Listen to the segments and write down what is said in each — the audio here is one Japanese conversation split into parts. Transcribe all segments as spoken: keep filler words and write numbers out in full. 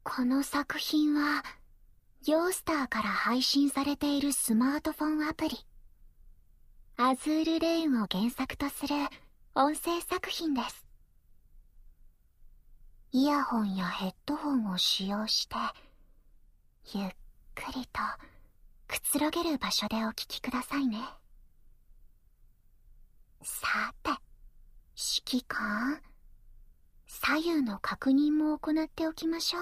この作品は、ヨースターから配信されているスマートフォンアプリ、アズールレーンを原作とする音声作品です。イヤホンやヘッドホンを使用して、ゆっくりとくつろげる場所でお聞きくださいね。さて、指揮官、左右の確認も行っておきましょう。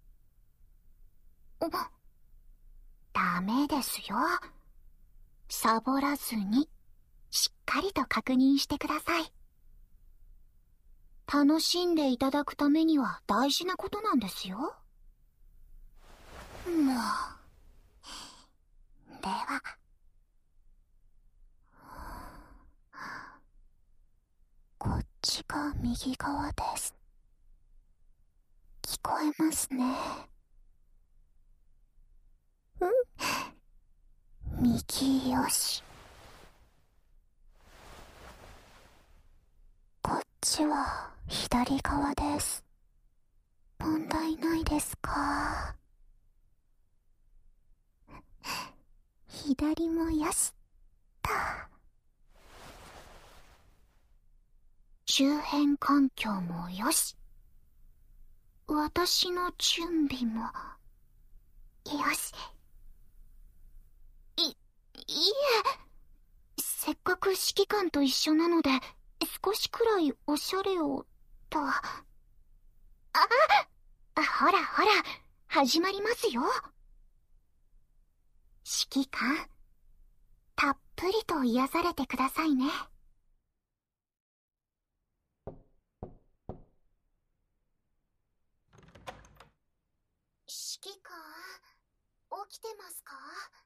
お、ダメですよ。サボらずに、しっかりと確認してください。楽しんでいただくためには大事なことなんですよ。もう。では。こっちが右側です。聞こえますね。うん右よし。こっちは左側です。問題ないですか？左もよし。だ。周辺環境もよし。私の準備もよし。い、いいえ。せっかく指揮官と一緒なので、少しくらいおしゃれを、と。ああ、ほらほら、始まりますよ。指揮官、たっぷりと癒されてくださいね。指揮官、起きてますか？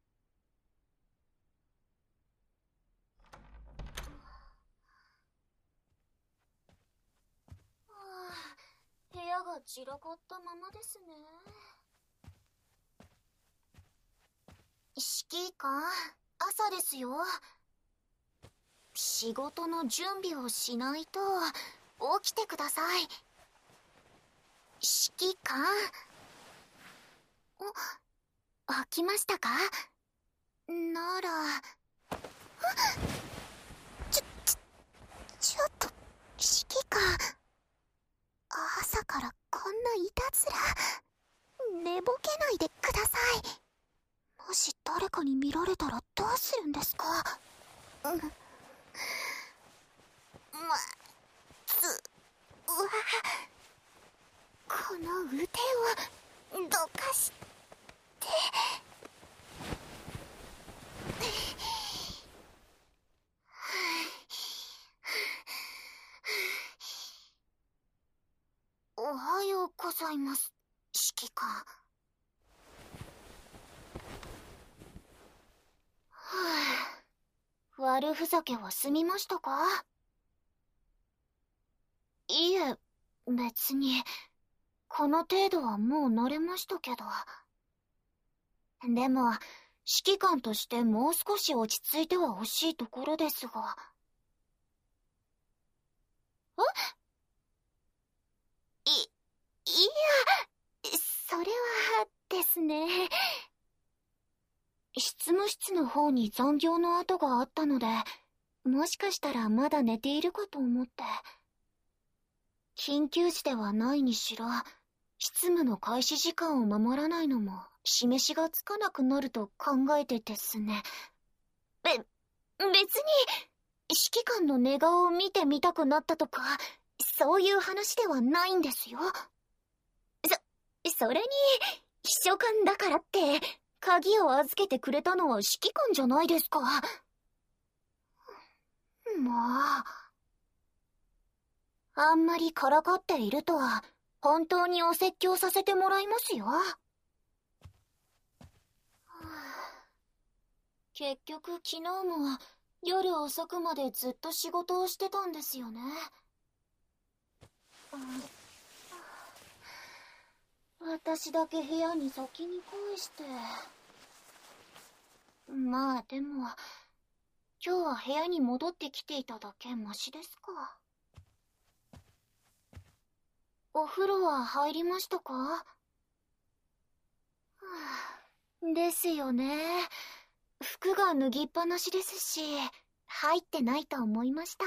部屋が散らかったままですね。指揮官、朝ですよ。仕事の準備をしないと。起きてください。指揮官。お、起きましたか？なら。ちょ、ちょ、ちょっと、指揮官。朝からこんないたずら。寝ぼけないでください。もし誰かに見られたらどうするんですか？うん。ま、つ、わ。この腕を、どかして。おはようございます、指揮官。はぁ、悪ふざけは済みましたか？いえ、別に。この程度はもう慣れましたけど。でも、指揮官としてもう少し落ち着いてはほしいところですが。え？い、いや、それはですね。執務室の方に残業の跡があったので、もしかしたらまだ寝ているかと思って。緊急時ではないにしろ、執務の開始時間を守らないのも示しがつかなくなると考えてですね。べ、別に、指揮官の寝顔を見てみたくなったとか、そういう話ではないんですよ。そ、それに、秘書官だからって、鍵を預けてくれたのは指揮官じゃないですか。もう。あんまりからかっているとは、本当にお説教させてもらいますよ。結局昨日も夜遅くまでずっと仕事をしてたんですよね。私だけ部屋に先に返して。まあでも、今日は部屋に戻ってきていただけマシですか。お風呂は入りましたか？ ですよね。服が脱ぎっぱなしですし、入ってないと思いました。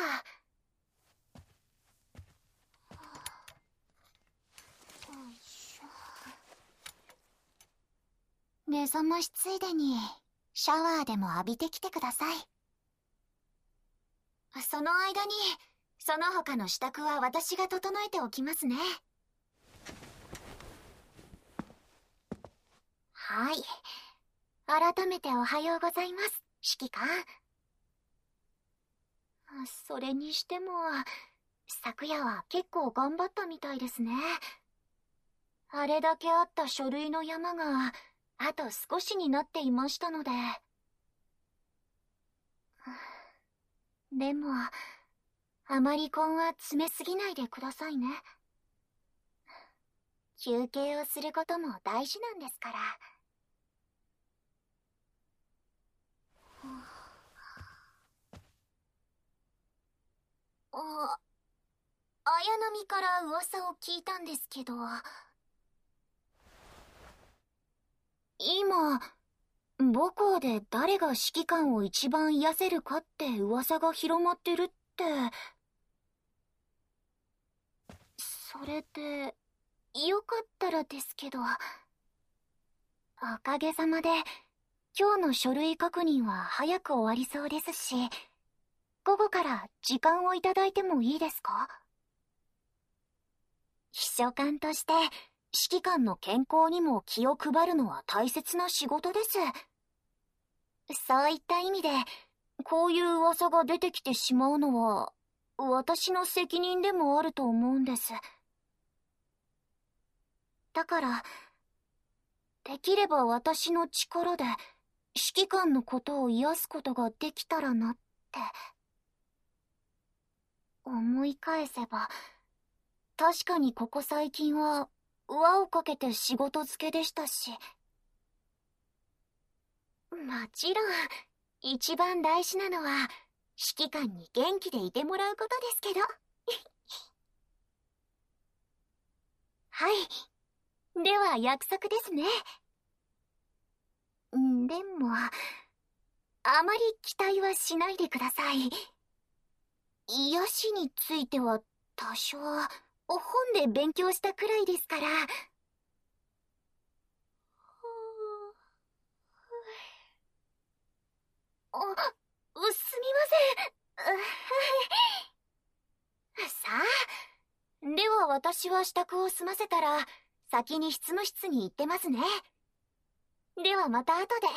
目覚ましついでにシャワーでも浴びてきてください。その間にその他の支度は私が整えておきますね。はい。改めておはようございます、指揮官。それにしても昨夜は結構頑張ったみたいですね。あれだけあった書類の山があと少しになっていましたので。でもあまり根は詰めすぎないでくださいね。休憩をすることも大事なんですから。あ、綾波から噂を聞いたんですけど、今母校で誰が指揮官を一番癒せるかって噂が広まってるって。それでよかったらですけど、おかげさまで今日の書類確認は早く終わりそうですし、午後から時間をいただいてもいいですか？秘書官として指揮官の健康にも気を配るのは大切な仕事です。そういった意味でこういう噂が出てきてしまうのは私の責任でもあると思うんです。だからできれば私の力で指揮官のことを癒すことができたらなって。思い返せば確かにここ最近は輪をかけて仕事漬けでしたし。もちろん一番大事なのは指揮官に元気でいてもらうことですけど。はい、では約束ですね。でもあまり期待はしないでください。癒しについては多少本で勉強したくらいですから。あ、すみません。さあ、では私は支度を済ませたら先に執務室に行ってますね。ではまた後で。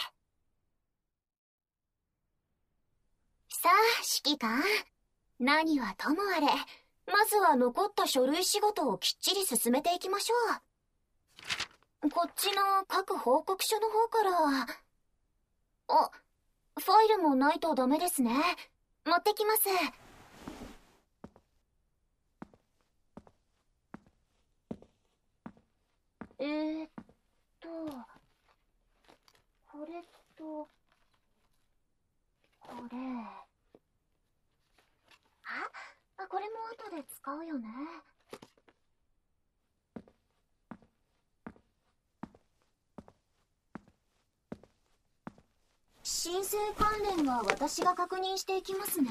さあ指揮官、何はともあれまずは残った書類仕事をきっちり進めていきましょう。こっちの各報告書の方から。あ、ファイルもないとダメですね。持ってきます。えーっとこれとこれ。あ、これも後で使うよね。申請関連は私が確認していきますね。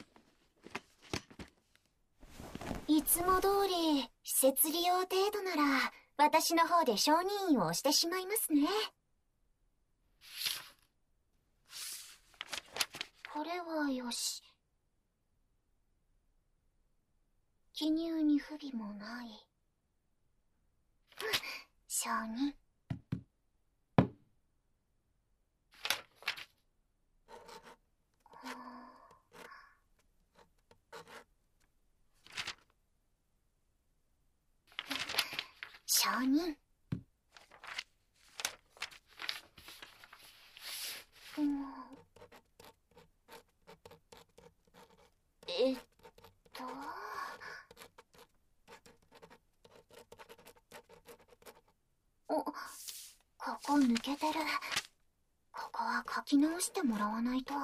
いつも通り施設利用程度なら私の方で承認印を押してしまいますね。これはよし。記入に不備もない。承認。承認。うん、えっとお、ここ抜けてる。ここは書き直してもらわないと。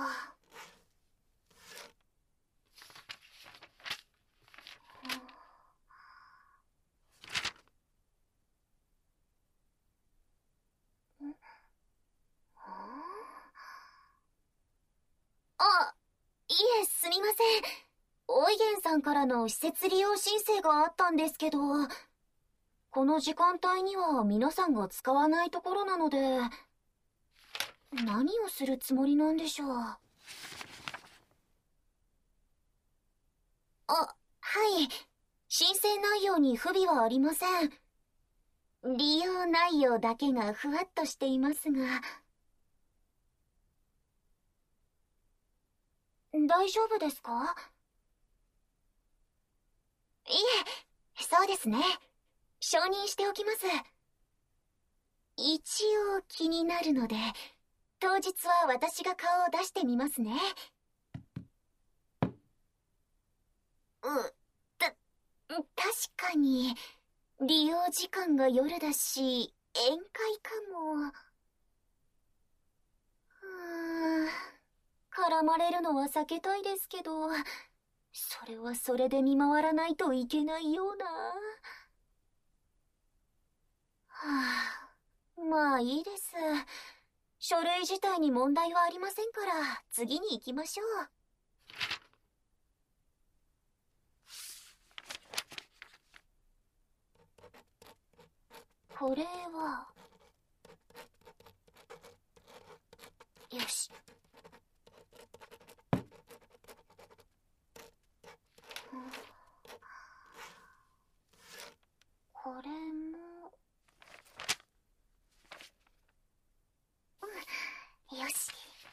みません。オイゲンさんからの施設利用申請があったんですけど、この時間帯には皆さんが使わないところなので、何をするつもりなんでしょう。あ、はい。申請内容に不備はありません。利用内容だけがふわっとしていますが。大丈夫ですか？いえ、そうですね。承認しておきます。一応気になるので、当日は私が顔を出してみますね。う、た、確かに、利用時間が夜だし、宴会かも。うーん、絡まれるのは避けたいですけど、それはそれで見回らないといけないような。はあ、まあいいです。書類自体に問題はありませんから、次に行きましょう。これは、よし。これも、うん、よし。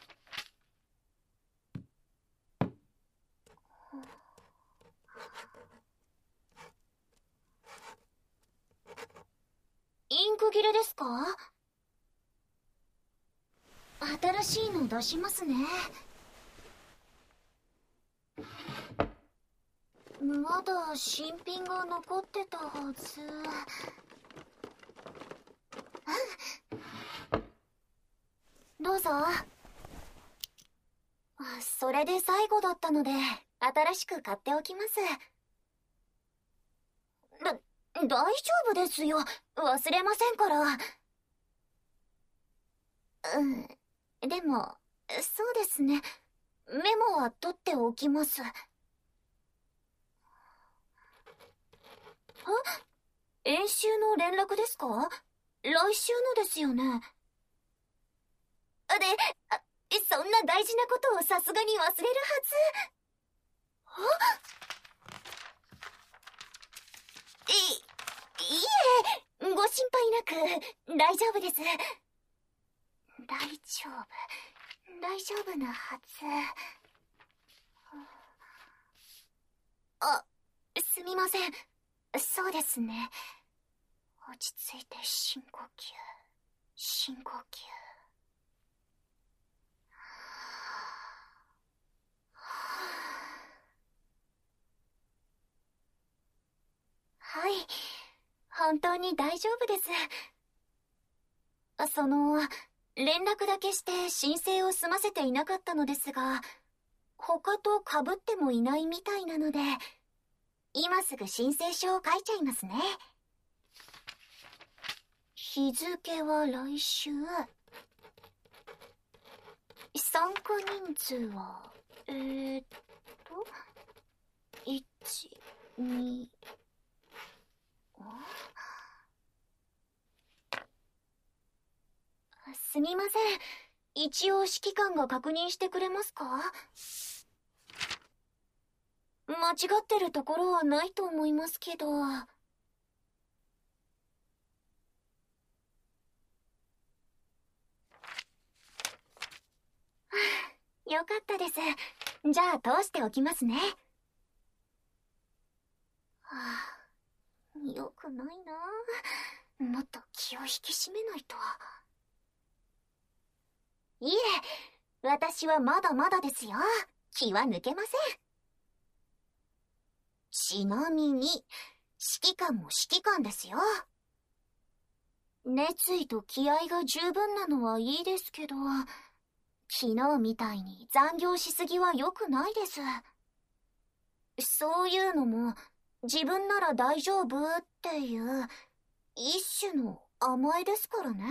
インク切れですか？新しいの出しますね。まだ新品が残ってたはず。どうぞ。それで最後だったので、新しく買っておきます。だ、大丈夫ですよ。忘れませんから。うん。でも、そうですね。メモは取っておきます。あ、演習の連絡ですか？来週のですよね。で、あ、そんな大事なことをさすがに忘れるはず。あ、い、いえ、ご心配なく、大丈夫です。大丈夫、大丈夫なはず。あ、すみません。そうですね。落ち着いて深呼吸。深呼吸。はい。本当に大丈夫です。その、連絡だけして申請を済ませていなかったのですが、他と被ってもいないみたいなので、今すぐ申請書を書いちゃいますね。日付は来週。参加人数は、えーっと、いち、に、すみません。一応指揮官が確認してくれますか？間違ってるところはないと思いますけど。よかったです。じゃあ通しておきますね。はあ、よくないな。もっと気を引き締めないと。いえ、私はまだまだですよ。気は抜けません。ちなみに、指揮官も指揮官ですよ。熱意と気合が十分なのはいいですけど、昨日みたいに残業しすぎは良くないです。そういうのも、自分なら大丈夫っていう、一種の甘えですからね。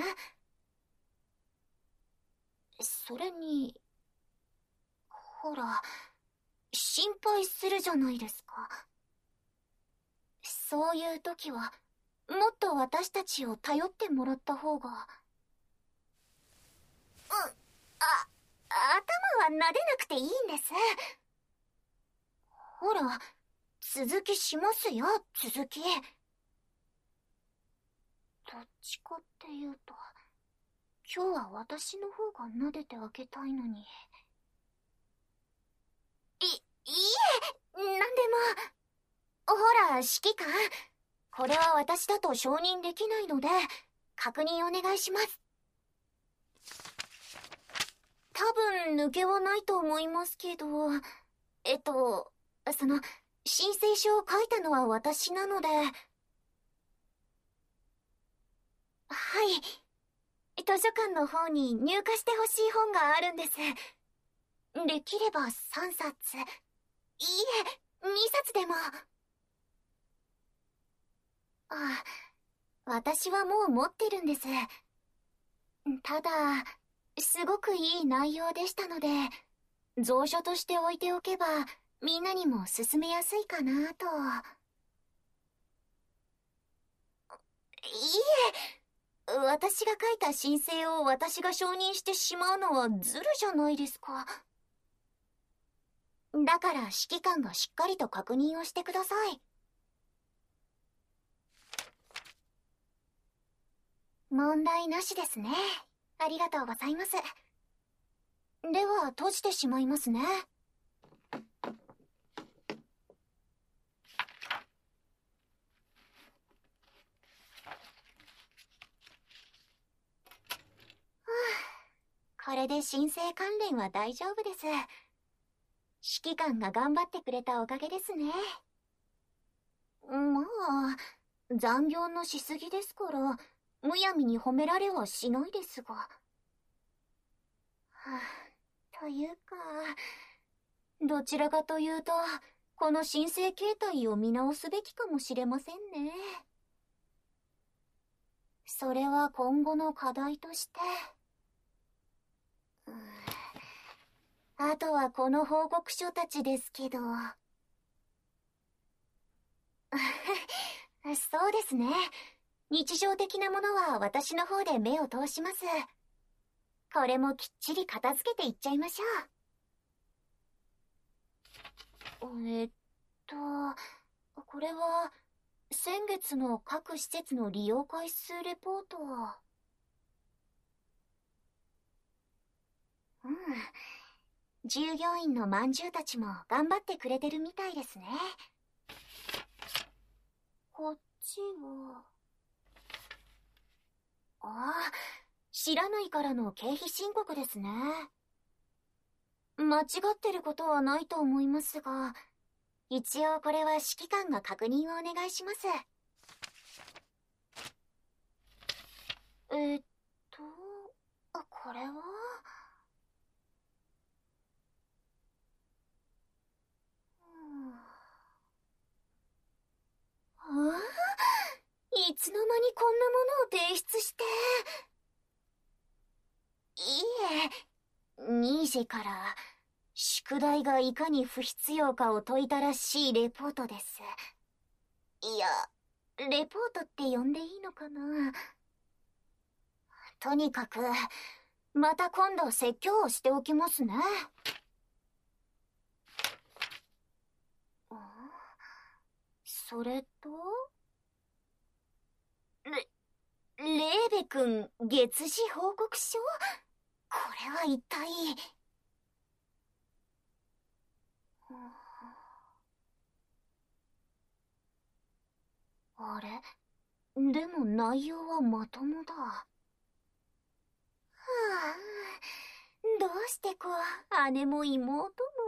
それに、ほら、 心配するじゃないですか。そういう時は、もっと私たちを頼ってもらった方が。うん、あ、頭は撫でなくていいんです。ほら、続きしますよ、続き。どっちかっていうと、今日は私の方が撫でてあげたいのに。い、いいえ、なんでも。ほら、指揮官。これは私だと承認できないので、確認お願いします。多分抜けはないと思いますけど、えっと、その、申請書を書いたのは私なので。はい。図書館の方に入荷してほしい本があるんです。できればさんさつ。いいえ、にさつでも。あ、私はもう持ってるんです。ただ、すごくいい内容でしたので、蔵書として置いておけば、みんなにも勧めやすいかなと。いいえ、私が書いた申請を私が承認してしまうのはズルじゃないですか。だから指揮官がしっかりと確認をしてください。問題なしですね。ありがとうございます。では、閉じてしまいますね。これで申請関連は大丈夫です。指揮官が頑張ってくれたおかげですね。まあ、残業のしすぎですから、むやみに褒められはしないですが。はあ、というか、どちらかというと、この申請形態を見直すべきかもしれませんね。それは今後の課題として。あとはこの報告書たちですけど。そうですね。日常的なものは私の方で目を通します。これもきっちり片付けていっちゃいましょう。えっと、これは、先月の各施設の利用回数レポート。うん。従業員のまんじゅうたちも頑張ってくれてるみたいですね。こっちは。ああ、知らないからの経費申告ですね。間違ってることはないと思いますが、一応これは指揮官が確認をお願いします。えっと、これは？ああ、いつの間にこんなものを提出して。いいえ、ニージェから宿題がいかに不必要かを説いたらしいレポートです。いや、レポートって呼んでいいのかな。とにかく、また今度説教をしておきますね。それと、レ、レーベ君、月次報告書？これは一体。あれ？でも内容はまともだ。はあ、どうしてこう、姉も妹も。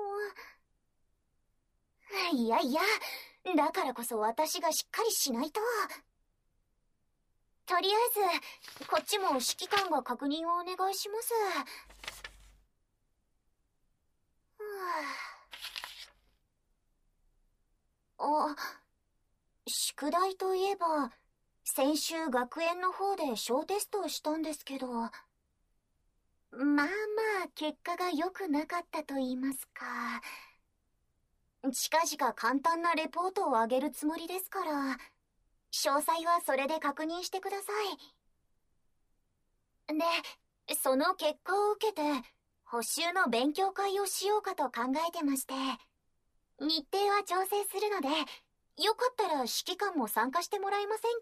いやいや、だからこそ私がしっかりしないと。とりあえず、こっちも指揮官が確認をお願いします。はあ、あ、宿題といえば、先週学園の方で小テストをしたんですけど、まあまあ結果が良くなかったと言いますか。 近々簡単なレポートをあげるつもりですから、詳細はそれで確認してください。で、その結果を受けて、補習の勉強会をしようかと考えてまして、日程は調整するので、よかったら指揮官も参加してもらえません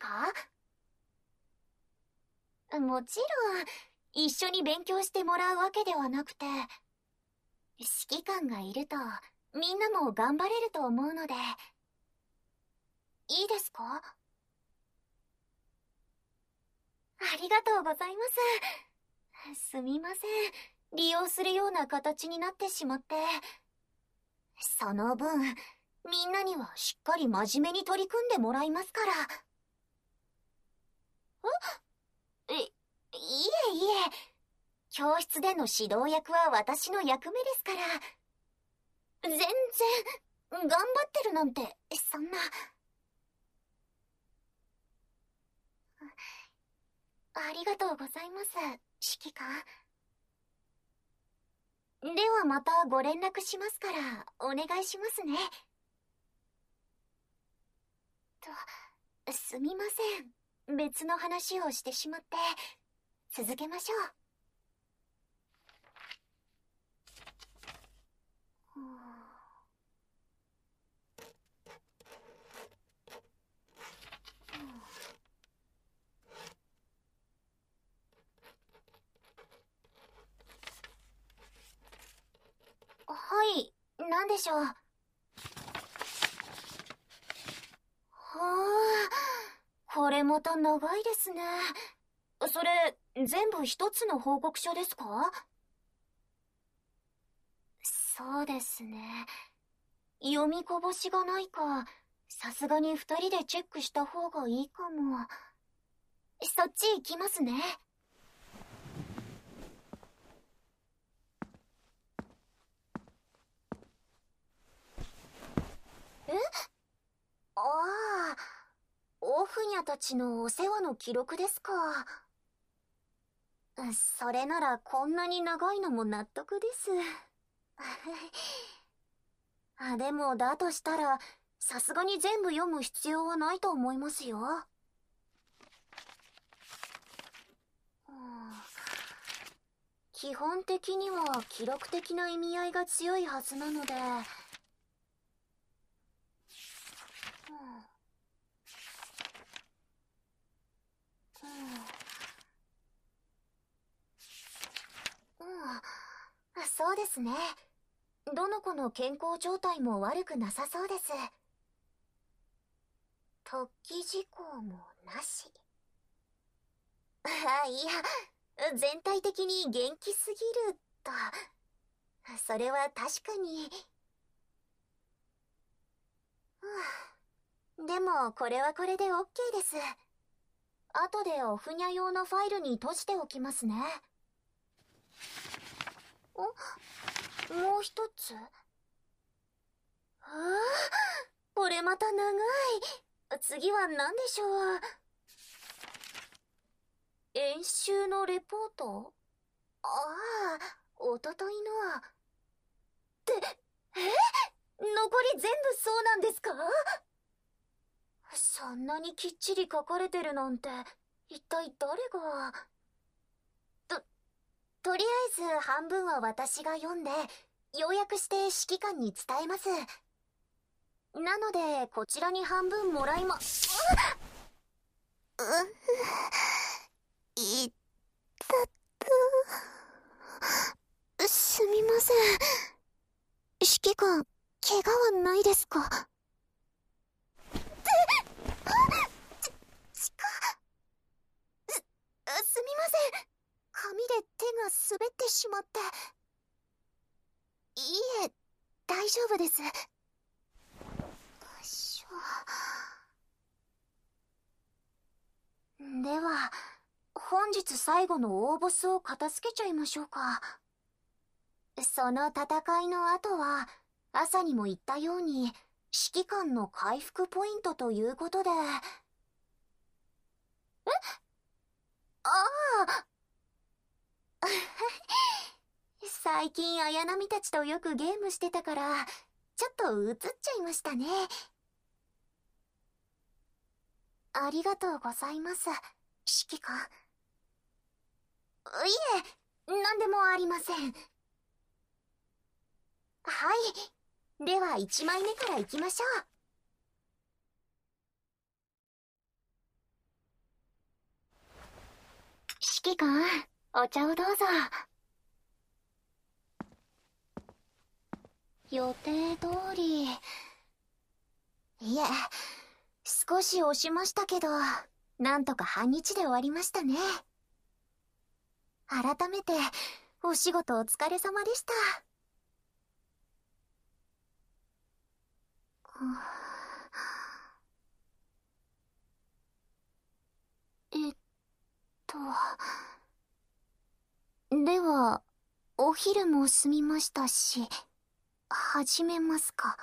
か？もちろん、一緒に勉強してもらうわけではなくて、指揮官がいると、みんなも頑張れると思うので、いいですか？ありがとうございます。すみません。利用するような形になってしまって。その分、みんなにはしっかり真面目に取り組んでもらいますから。え、い、いえいえ。教室での指導役は私の役目ですから。全然、頑張ってるなんて、そんな。ありがとうございます、指揮官。ではまたご連絡しますから、お願いしますね。と、すみません。別の話をしてしまって、続けましょう。はい、何でしょう。はあ、これまた長いですね。それ、全部一つの報告書ですか？そうですね。読みこぼしがないか、さすがに二人でチェックした方がいいかも。そっち行きますね。え？ああ、オフニャたちのお世話の記録ですか。それならこんなに長いのも納得です。あ、でもだとしたら、さすがに全部読む必要はないと思いますよ。基本的には記録的な意味合いが強いはずなので、うん、そうですね。どの子の健康状態も悪くなさそうです。突起事項もなし。あ、いや、全体的に元気すぎると。それは確かに。でも、これはこれで オーケー です。後でおふにゃ用のファイルに閉じておきますね。お、もう一つ？ああ、これまた長い。次は何でしょう。演習のレポート？ああ、おとといの。って、え？残り全部そうなんですか？そんなにきっちり書かれてるなんて、一体誰が。と、とりあえず半分は私が読んで、要約して指揮官に伝えます。なので、こちらに半分もらいま、うっ、いったった。すみません。指揮官、怪我はないですか？って、あ、ち、ちか、す、すみません。紙で手が滑ってしまって。いいえ、大丈夫です。よいしょ。では、本日最後の大ボスを片付けちゃいましょうか。その戦いの後は、朝にも言ったように、指揮官の回復ポイントということで。え？ああ最近綾波たちとよくゲームしてたから、ちちょっと映っちゃいましたね。ありがとうございます、指揮官。いえ、何でもありません。はい。ではいちまいめからいきましょう。指揮官、お茶をどうぞ。予定通り。いえ、少し押しましたけど、なんとか半日で終わりましたね。改めて、お仕事お疲れ様でした。えっと。では、お昼も済みましたし、始めますか。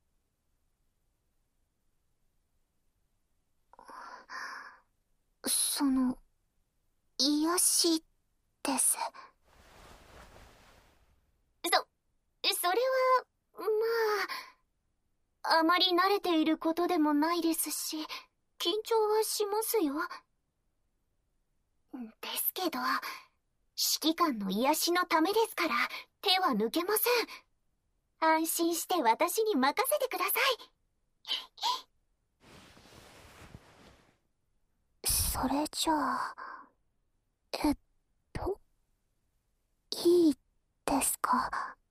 その、癒しです。そ、それは、まあ、あまり慣れていることでもないですし、緊張はしますよ。ですけど、指揮官の癒しのためですから、手は抜けません。安心して私に任せてください。それじゃあ、えっと、いいですか。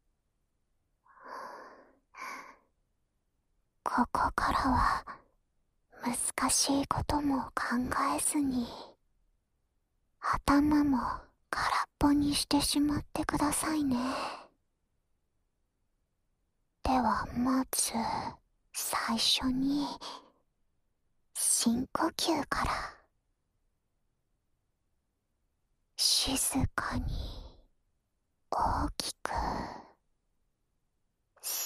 ここからは、難しいことも考えずに、頭も空っぽにしてしまってくださいね。ではまず、最初に、深呼吸から。静かに、大きく、吸って、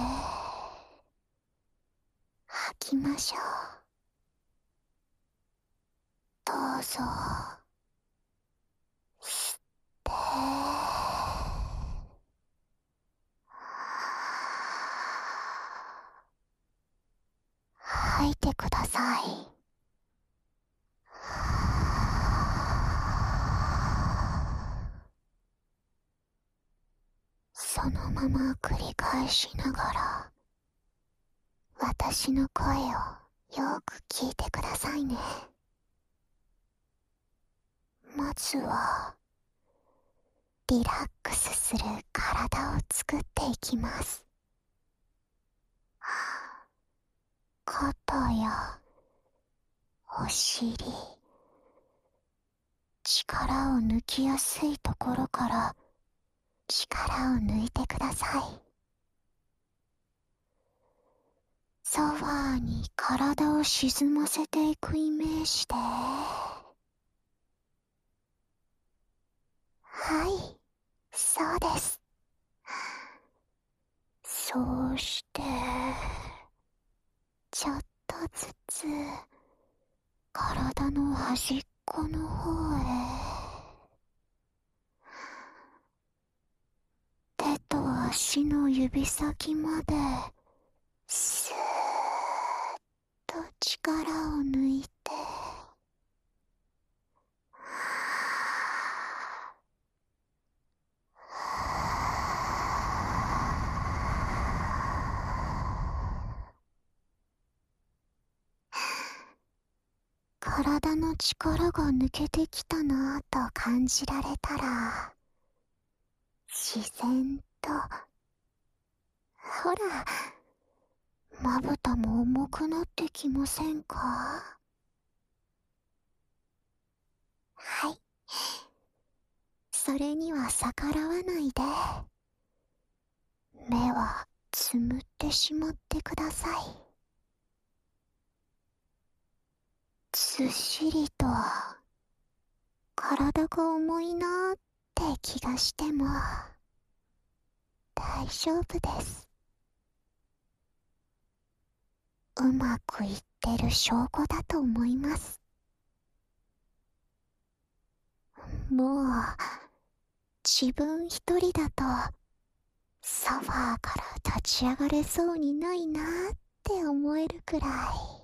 吐きましょう。どうぞ。吸って、吐いてください。そのまま繰り返しながら、私の声をよく聞いてくださいね。まずは、リラックスする体を作っていきます。肩やお尻、力を抜きやすいところから力を抜いてください。ソファーに体を沈ませていくイメージで、はい、そうです。そうして、ちょっとずつ体の端っこの方へ、手と足の指先までスーッと力を抜いて、体の力が抜けてきたなぁと感じられたら、自然と、ほら、まぶたも重くなってきませんか？はい。それには逆らわないで、目はつむってしまってください。ずっしりと体が重いなーって気がしても大丈夫です。うまくいってる証拠だと思います。もう自分一人だとソファーから立ち上がれそうにないなーって思えるくらい。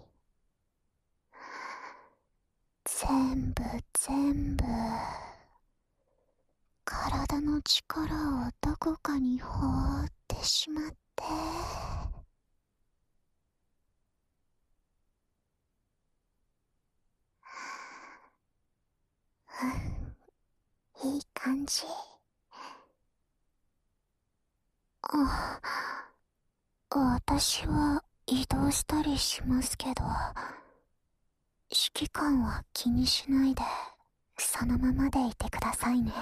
全部全部体の力をどこかに放ってしまって、うん、いい感じ。あ、私は移動したりしますけど、指揮官は気にしないでそのままでいてくださいね。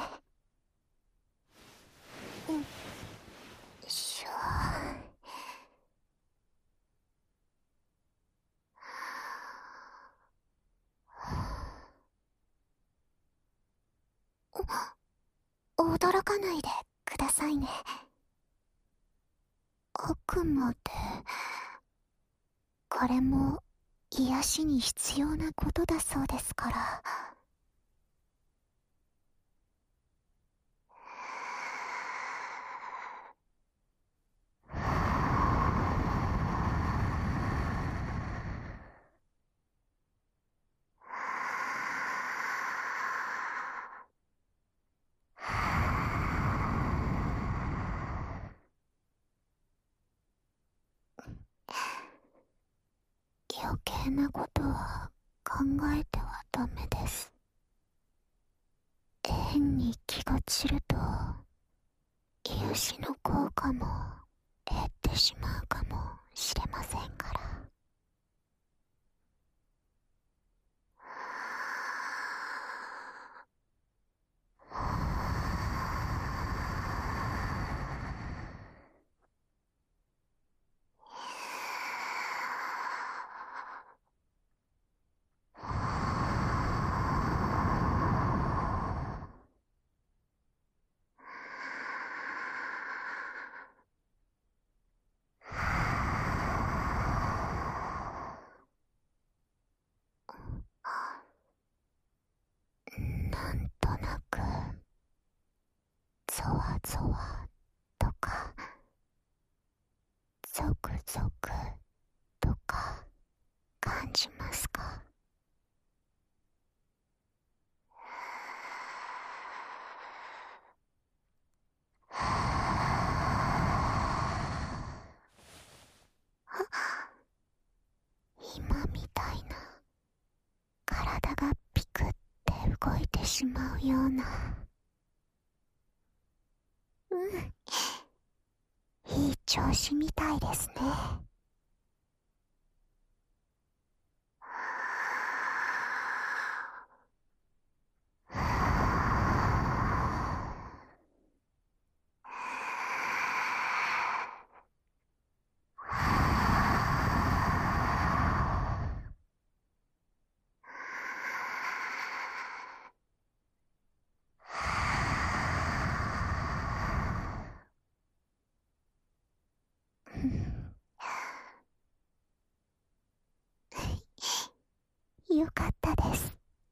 うん、しょ驚かないでくださいね。あくまでこれも癒しに必要なことだそうですから。余計なことは考えてはダメです。変に気が散ると癒しの効果も減ってしまうかもしれませんから。なんとなくゾワゾワとかゾクゾクとか感じますか？今みたいな体がピクって動いてしまうような。うん、いい調子みたいですね。よかったです。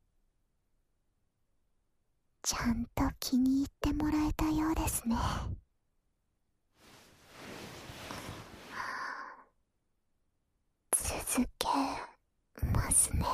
ちゃんと気に入ってもらえたようですね。続けますね。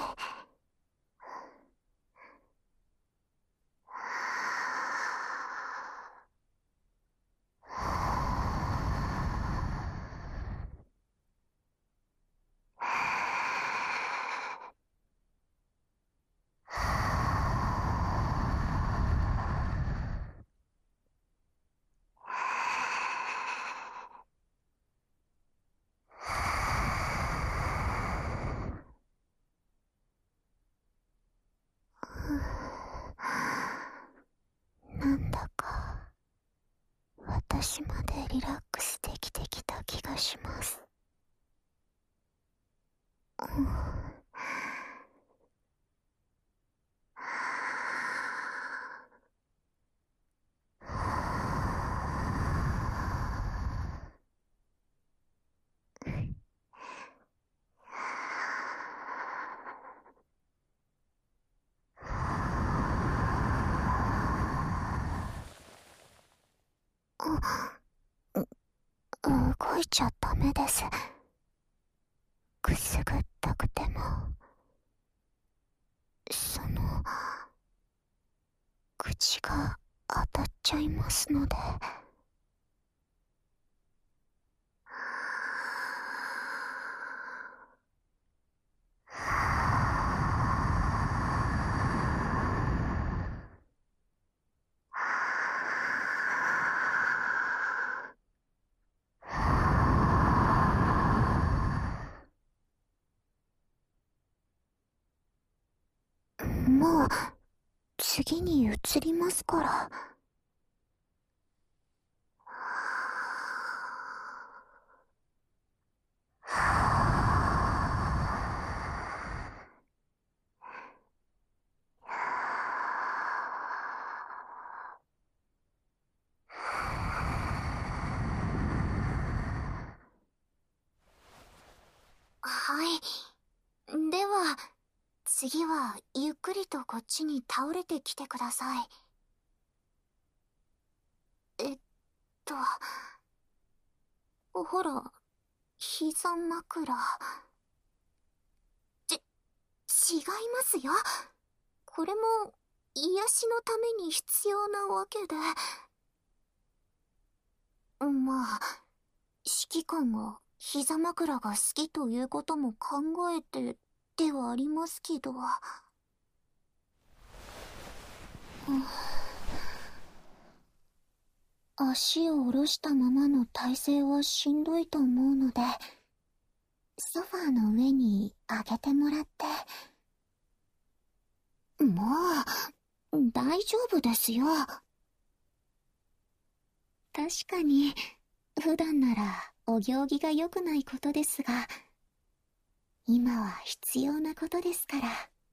なんだか私までリラックスできてきた気がします。うん、 いちゃダメです。くすぐったくても、その、口が当たっちゃいますので。もう次に移りますから。はい。では、次はゆっくりとこっちに倒れてきてください。えっと、ほら、膝枕。ち、違いますよ。これも、癒しのために必要なわけで。まあ、指揮官が膝枕が好きということも考えてではありますけど。足を下ろしたままの体勢はしんどいと思うので、ソファーの上に上げてもらって。もう、大丈夫ですよ。確かに、普段ならお行儀が良くないことですが、今は必要なことですから。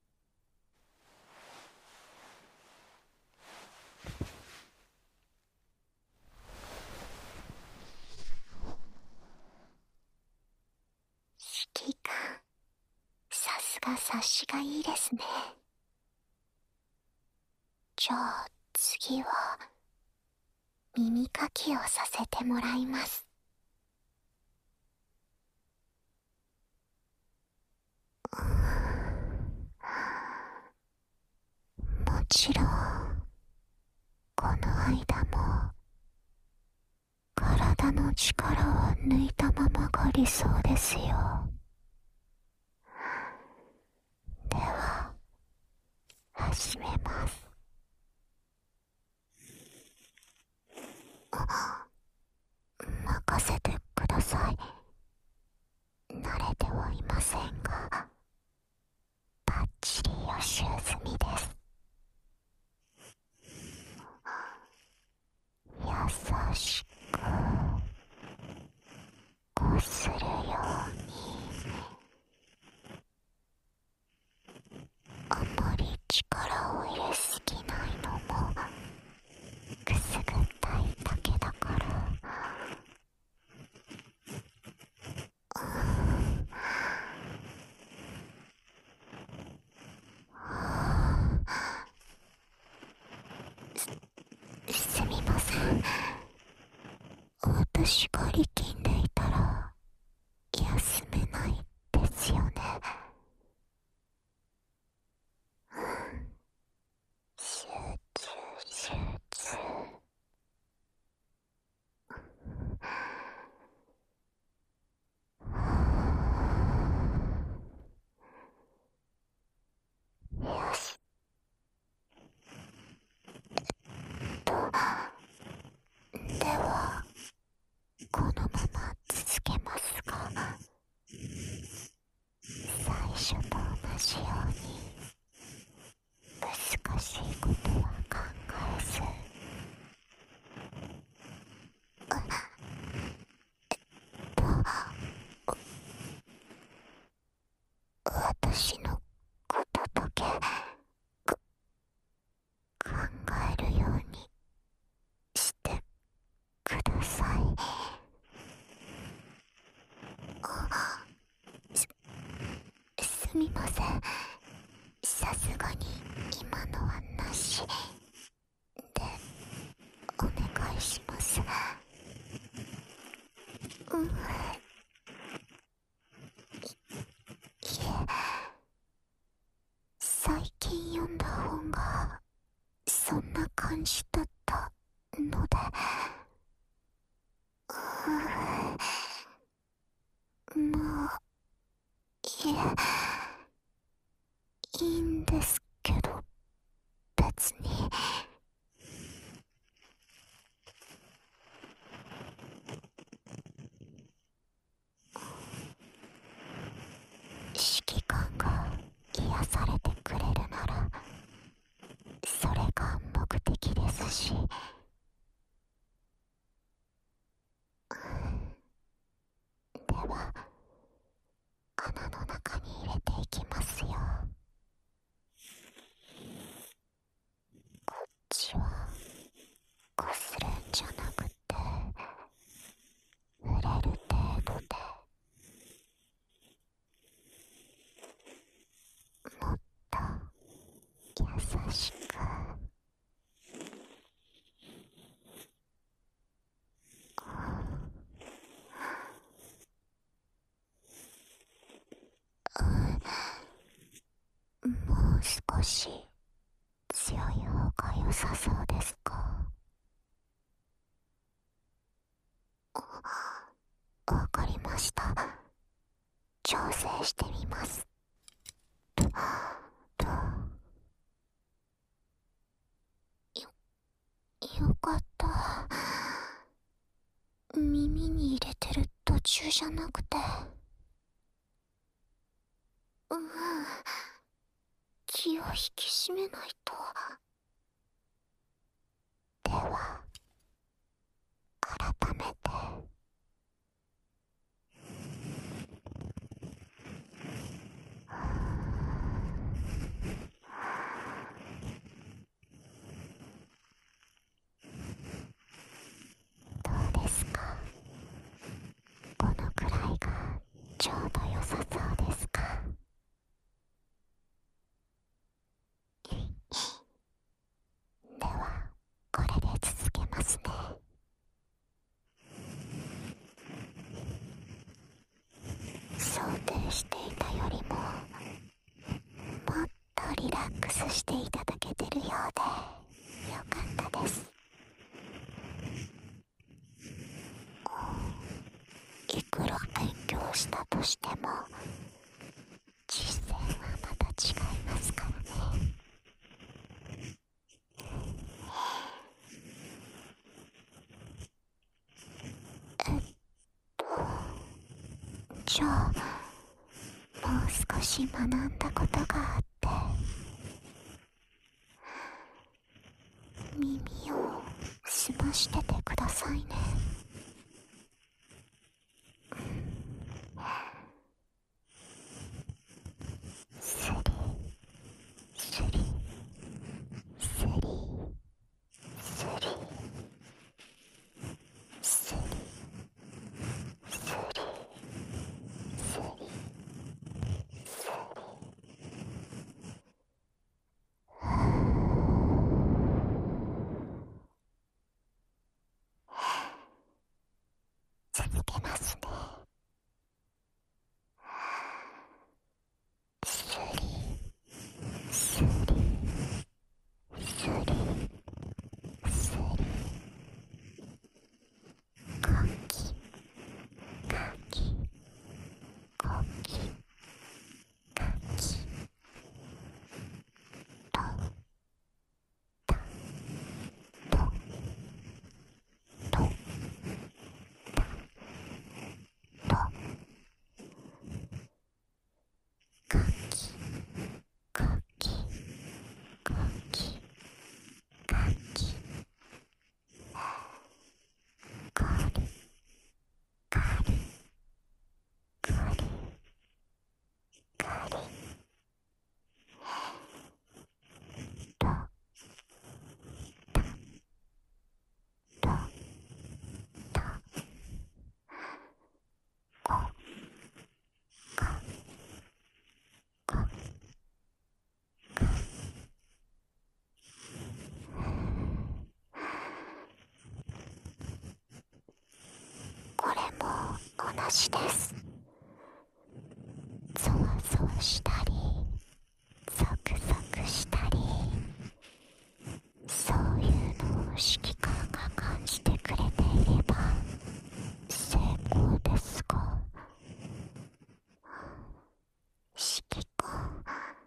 指揮官、さすが察しがいいですね。じゃあ次は耳かきをさせてもらいます。もちろんこの間も体の力を抜いたままが理想ですよ。では始めます。任せてください。慣れてはいませんが、バッチリ予習済みです。優しくこするように。あまり力を入れすぎないのもくすぐったいだけだから。す、すみません。私が力んでいたら休めないですよね。集中集中。よし。と、ではこのまま続けますが、最初と同じように難しいことは考えず、私のことだけ考えるようにしてください。す、すみません。さすがに今のはなしでお願いします。ううん、い、いえ、最近読んだ本がそんな感じだったので、うん、まあ、いえ、いいんですけど、別に。指揮官が癒されてくれるならそれが目的ですし、では穴の中に入れていきますよ。こっちはこするんじゃなくて触れる程度で、もっと優しく。もう少し強い方が良さそうですか？わかりました。調整してみます。と、と、よ、よかった。耳に入れてる途中じゃなくて。うん。気を引き締めないと。では、改めて。どうですか？このくらいがちょうど良さそうですか？では、これで続けますね。想定していたよりももっとリラックスしていただけてるようでよかったです。いくら勉強したとしても実践はまた違いますからね。えっとじゃあもう少し学んだことがあって、耳を澄ましててくださいね。スリスリスリスリスリスリスリスリ。 しです。ゾワゾワしたりザクザクしたり、そういうのを指揮官が感じてくれていれば成功ですが、指揮官、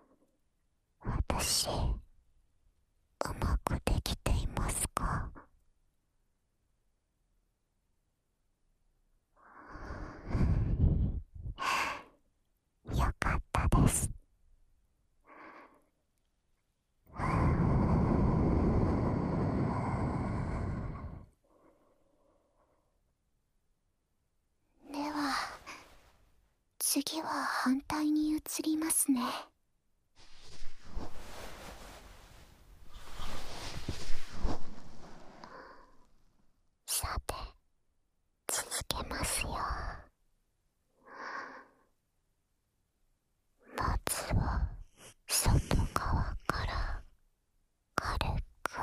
私うまくできていますか？よかったです。では次は反対に移りますね。さて続けますよ。まずは外側から軽く、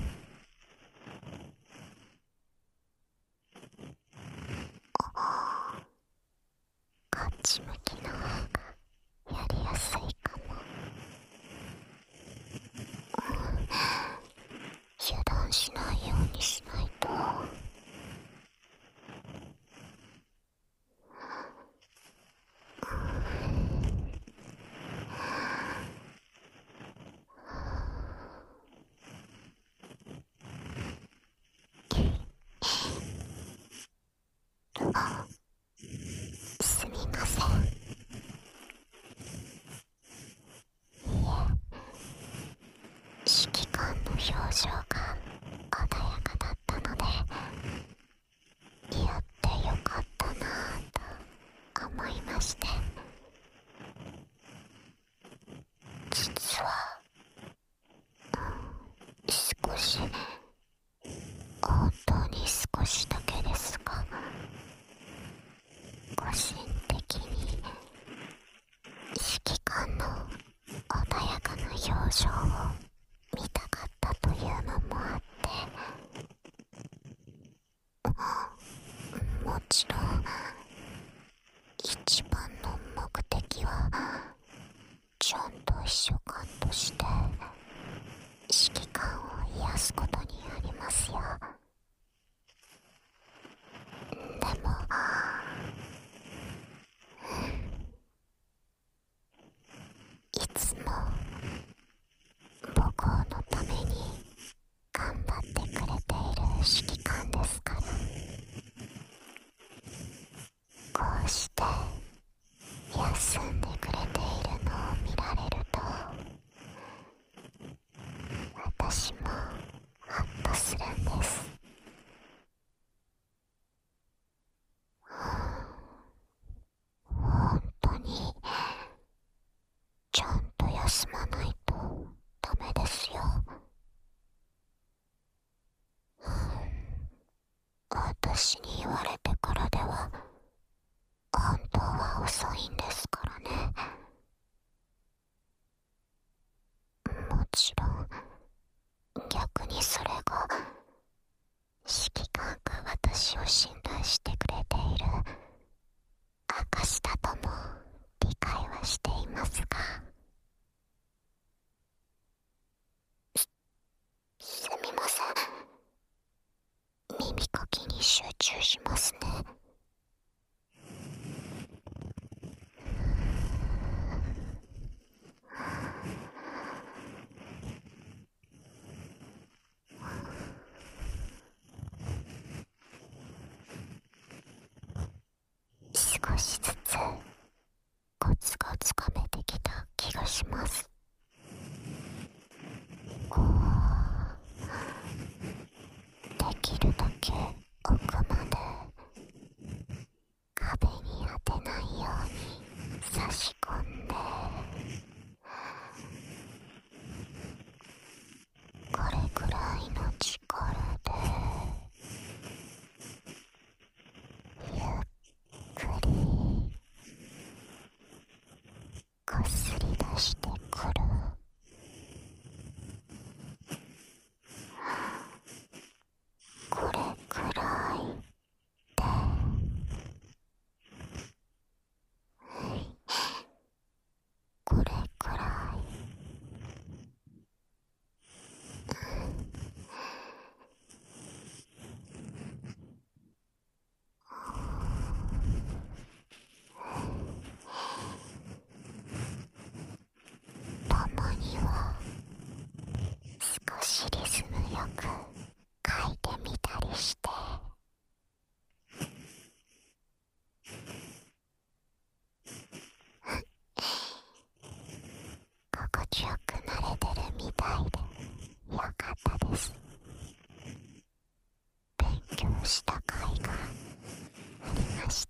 こっち向きの方がやりやすいかも。油断しないようにしないと。すみません。いえ、指揮官の表情が穏やかだったので、やってよかったなぁと思いまして。実は、うん、少し、本当に少しだけですが、個人的に指揮官の穏やかな表情を見たかったというのもあって、もちろん一番の目的はちゃんと秘書官として指揮官を癒すことにありますよ。でもいつも母校のために頑張ってくれている指揮官ですから、こうして休んでくれているのを見られると、私もハッとするんです。本当にちゃんと休まないとダメですよ。私に言われてからでは本当は遅いんですからね。もちろん逆にそれが指揮官が私を信頼してくれている証だとも理解はしていますが、す、すみません。耳かきに集中しますね。少しずつコツがつかめてきた気がします。こうできるだけ奥まで壁に当てないように差し込んで、これくらいの力でゆっくりこすり出してくる。これくらいでく書いてみたりして、心地よくなれてるみたいでよかったです。勉強した甲斐がありました。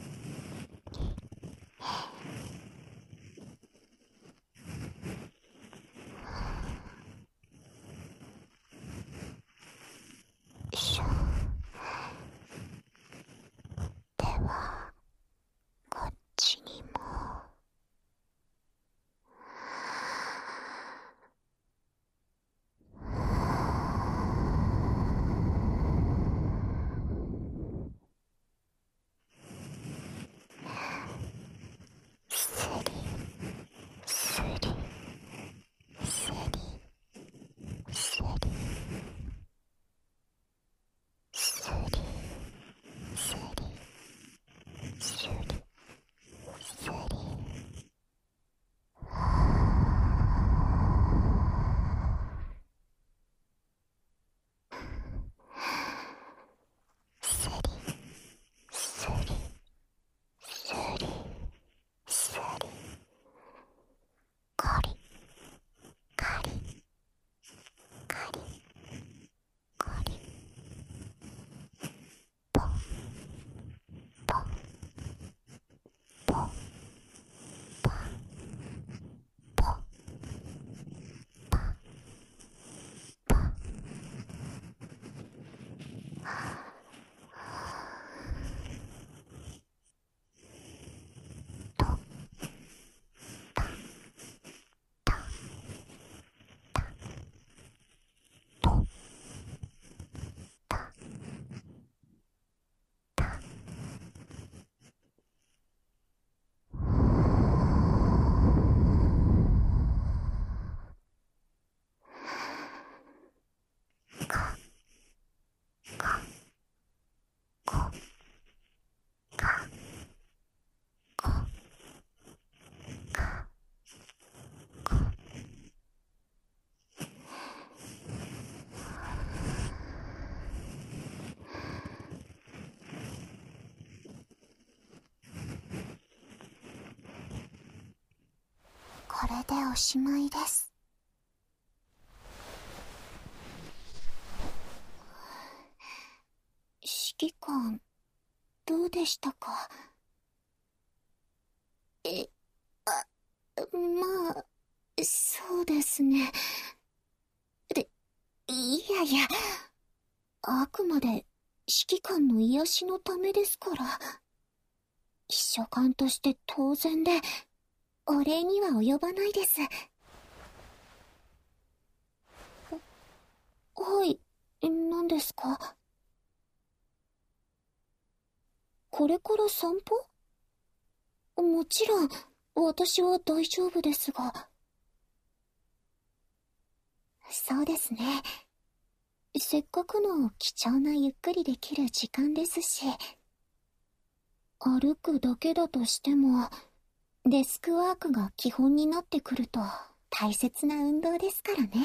しょではこっちにも。スリスリスリスリスリスリスリスリスリスリスリスリカリカリカリカリポンポンポンポンポンポンポン。トタタタトタタ。カカコカコカコ。これでおしまいです。 指揮官、どうでしたか？え、あ、まあ、そうですね。で、いやいや、あくまで指揮官の癒しのためですから。秘書官として当然で、お礼には及ばないです。はい、何ですか？これから散歩？もちろん、私は大丈夫ですが。そうですね。せっかくの貴重なゆっくりできる時間ですし、歩くだけだとしても、デスクワークが基本になってくると大切な運動ですからね。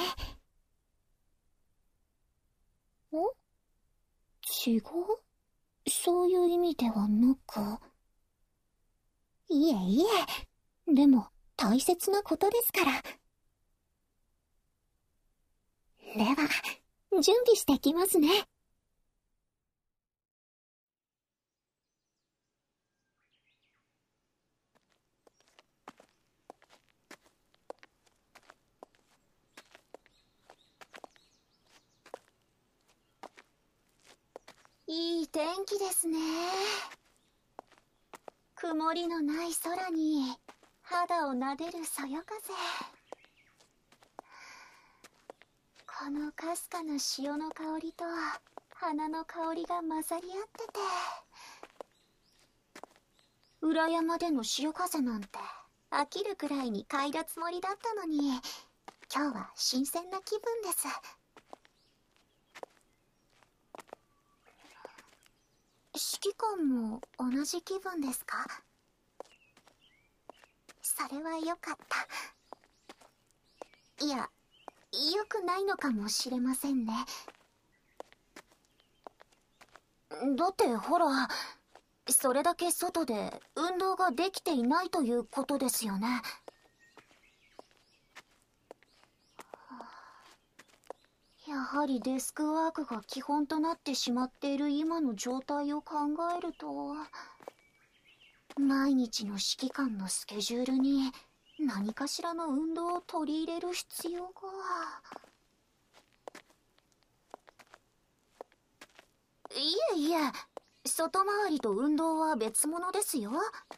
お？違う？そういう意味ではなく。いえいえ、でも大切なことですから。では、準備してきますね。いい天気ですね。曇りのない空に肌を撫でるそよ風。このかすかな潮の香りと花の香りが混ざり合ってて、裏山での潮風なんて飽きるくらいに嗅いだつもりだったのに、今日は新鮮な気分です。指揮官も同じ気分ですか？それはよかった。いや、 良くないのかもしれませんね。だってほら、それだけ外で運動ができていないということですよね。やはりデスクワークが基本となってしまっている今の状態を考えると、毎日の指揮官のスケジュールに何かしらの運動を取り入れる必要が。いえいえ、外回りと運動は別物ですよ。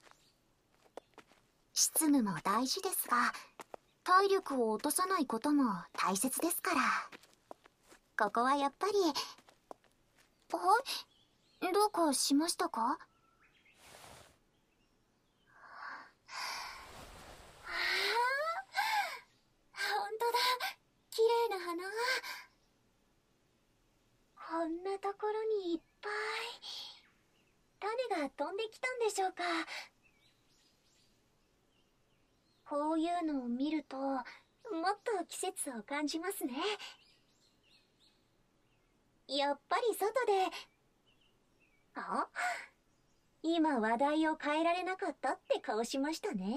執務も大事ですが、体力を落とさないことも大切ですから。ここはやっぱり。はい、どうかしましたか？はあ、ほんとだ。綺麗な花。こんなところにいっぱい種が飛んできたんでしょうか。こういうのを見るともっと季節を感じますね。やっぱり外で。あ、今話題を変えられなかったって顔しましたね。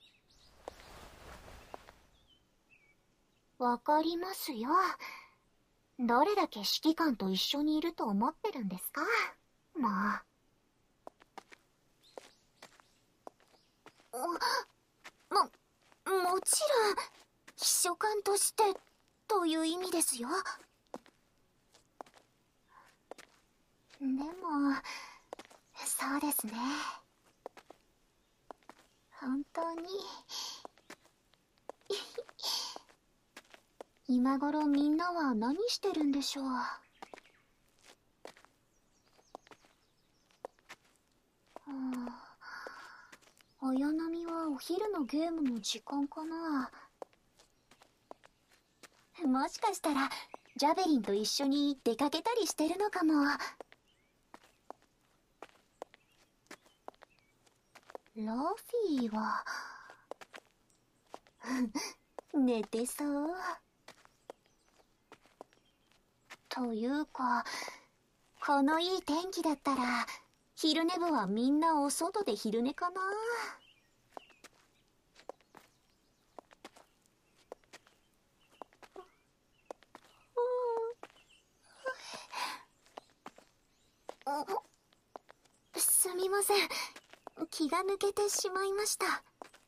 わかりますよ。どれだけ指揮官と一緒にいると思ってるんですか、もう。も、もちろん、秘書官としてという意味ですよ。でも、そうですね。本当に。今頃みんなは何してるんでしょう。うん、綾波はお昼のゲームの時間かな。もしかしたらジャベリンと一緒に出かけたりしてるのかも。ラフィーは寝てそう。というか、このいい天気だったら昼寝部はみんなお外で昼寝かな。すみません、気が抜けてしまいました。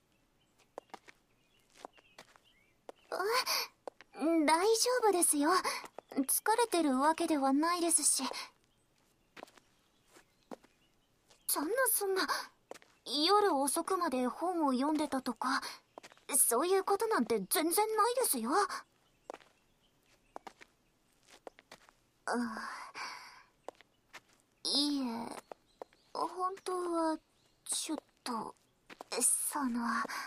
大丈夫ですよ。疲れてるわけではないですし。そんなそんな、夜遅くまで本を読んでたとかそういうことなんて全然ないですよ。うん、いいえ、本当はちょっとその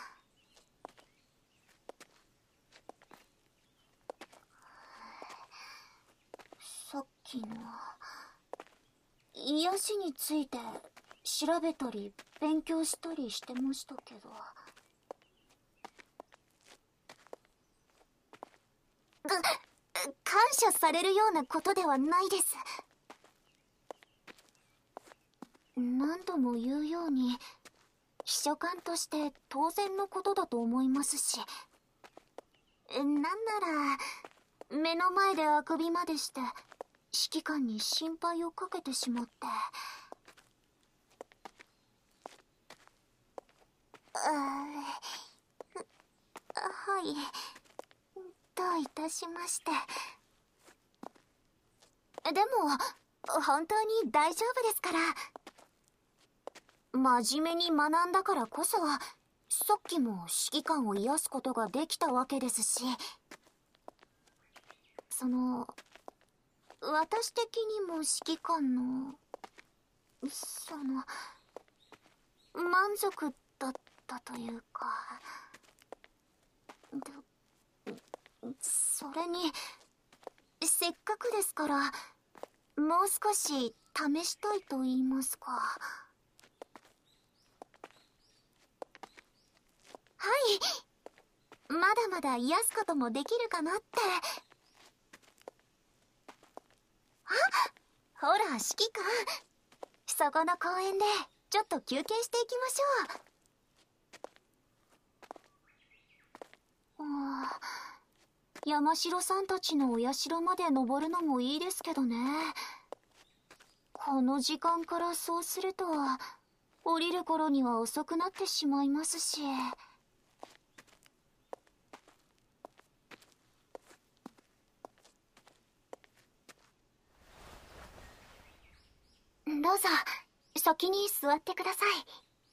さっきの癒しについて調べたり勉強したりしてましたけど、感謝されるようなことではないです。何度も言うように秘書官として当然のことだと思いますし、なんなら目の前であくびまでして指揮官に心配をかけてしまって。あ、はい、どういたしまして。でも本当に大丈夫ですから。真面目に学んだからこそさっきも指揮官を癒すことができたわけですし、その私的にも指揮官のその満足だったというか。で、それにせっかくですからもう少し試したいと言いますか。はい、 まだまだ癒すこともできるかなって。あ、ほら、指揮官。そこの公園でちょっと休憩していきましょう。ああ、山城さんたちのお社まで登るのもいいですけどね。この時間からそうすると降りる頃には遅くなってしまいますし。どうぞ先に座ってください。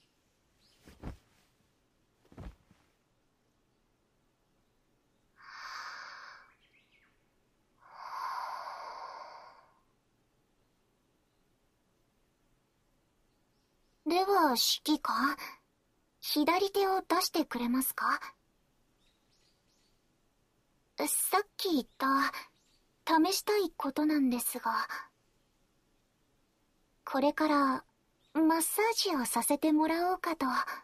では指揮官、左手を出してくれますか？さっき言った試したいことなんですが、これからマッサージをさせてもらおうかと。はい、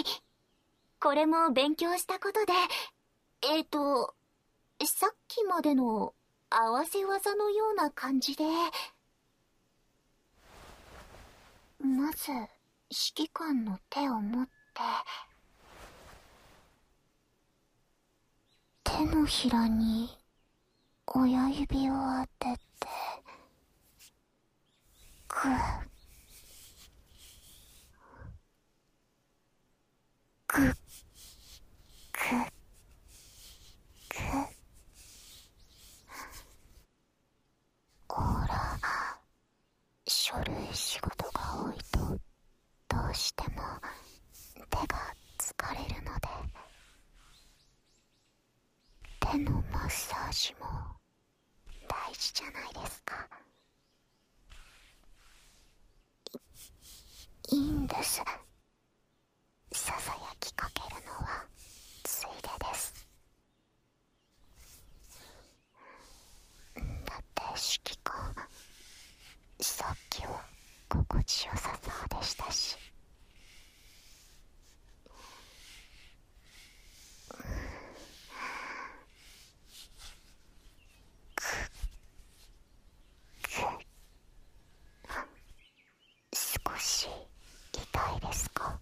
これも勉強したことで、えーとさっきまでの合わせ技のような感じで。まず指揮官の手を持って手のひらに親指を当ててグッグッグッグッ。ほら、書類仕事が多いとどうしても手が疲れるので、手のマッサージも大事じゃないですか。い、いいんです。ささやきかけるのはついでです。だって指揮官、さっきは心地よさそうでしたし。少し痛いですか？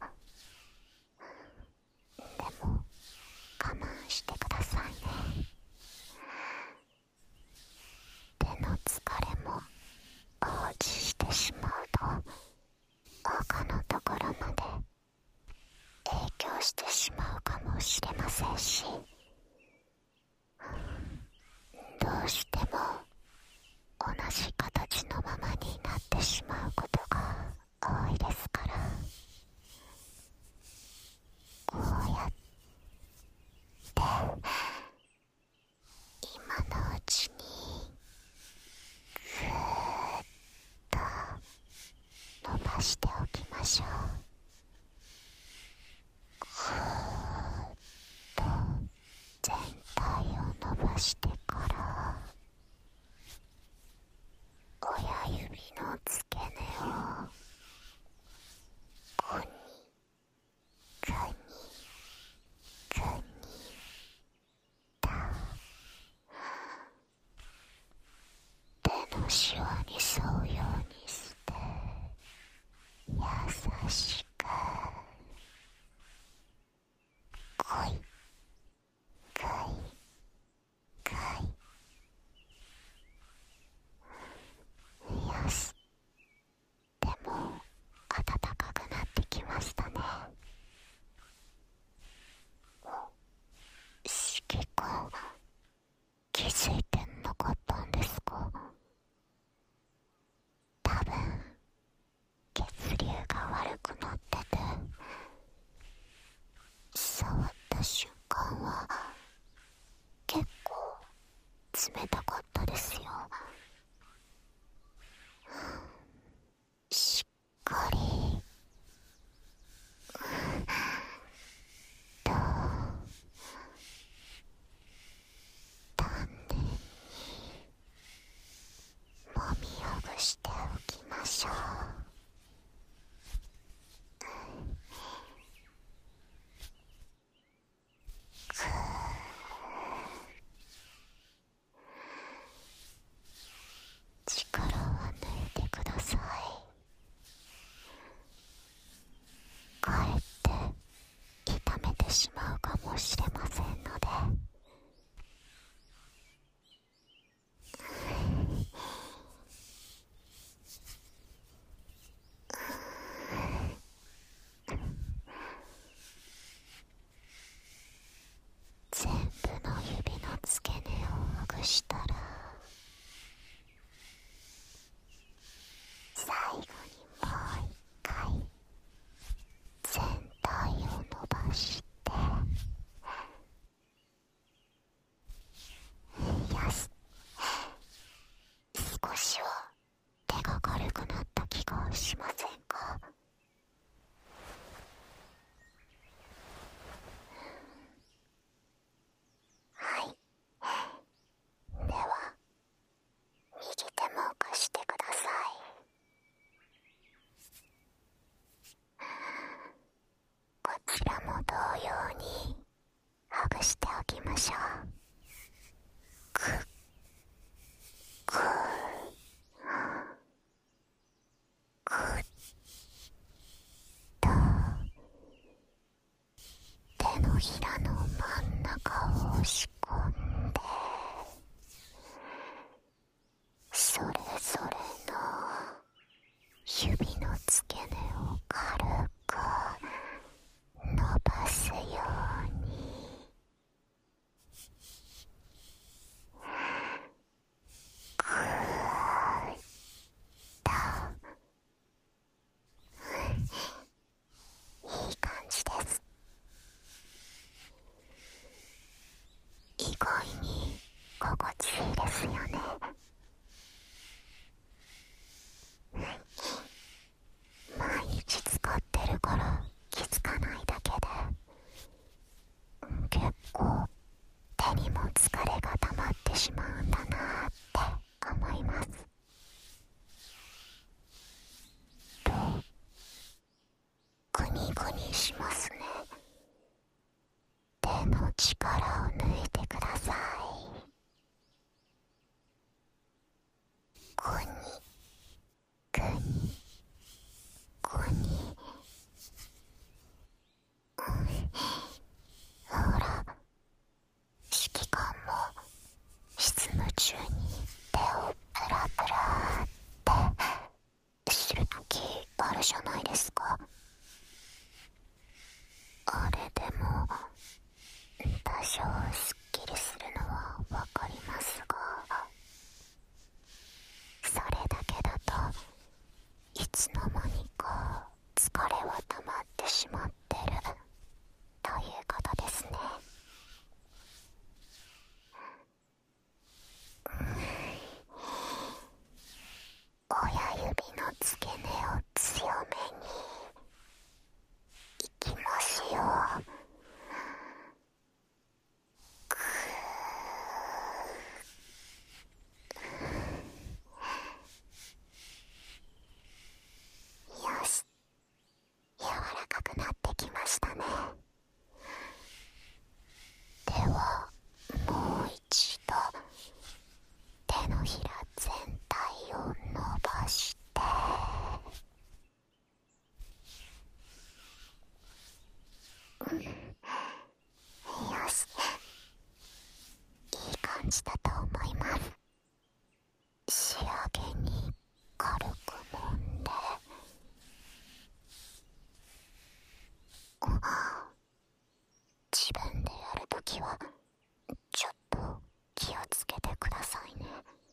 でも我慢してくださいね。手の疲れも放置してしまうと他のところまで影響してしまうかもしれませんし、どうしても同じ形のままになってしまうことが多いですから、こうやって今のうちにぐーっと伸ばしておきましょう。ぐーっと全体を伸ばしてから親指の付け根をグニグニグニと手のシワに沿うようにして優しくグイグイグイ。よし、でも暖かくなってきましたね。指揮官、気づいてなかったんですか？多分血流が悪くなってて、触った瞬間は結構冷たかったですよ。しっかりと丹念にもみほぐしておきましょう。 力は抜いてください。かえって痛めてしまうかもしれませんので。全部の指の付け根をほぐしたら、最後にもう一回全体を伸ばして、よし、少しは手が軽くなった気がしませんか？はい。では、右手も貸してください。こちらも同様にほぐしておきましょう。くっくーくっと手のひらの真ん中を押し込んで、それぞれの指の付け根を軽く伸ばすように、ぐーっと。いい感じです。意外に心地いいですよね。毎日使ってるから気づかないだけで、結構手にも疲れが溜まってしまうんだなって思います。と、グニグニしますね。手の力を抜いてください。グニグニグニ、うん、ほら、指揮官も執務中に手をプラプラってするときあるじゃないですか。あれでも多少すっきりするのはわかりますが、それだけだといつの間にか疲れは溜まってしまってるということですね。親指の付け根を強めにいきますよ。ぐー、よし、柔らかくなってきましたね。ではもう一度手のひら全体を伸ばして、うん、よし、いい感じだと思います。仕上げに軽く揉んで、自分でやるときはちょっと気をつけてくださいね。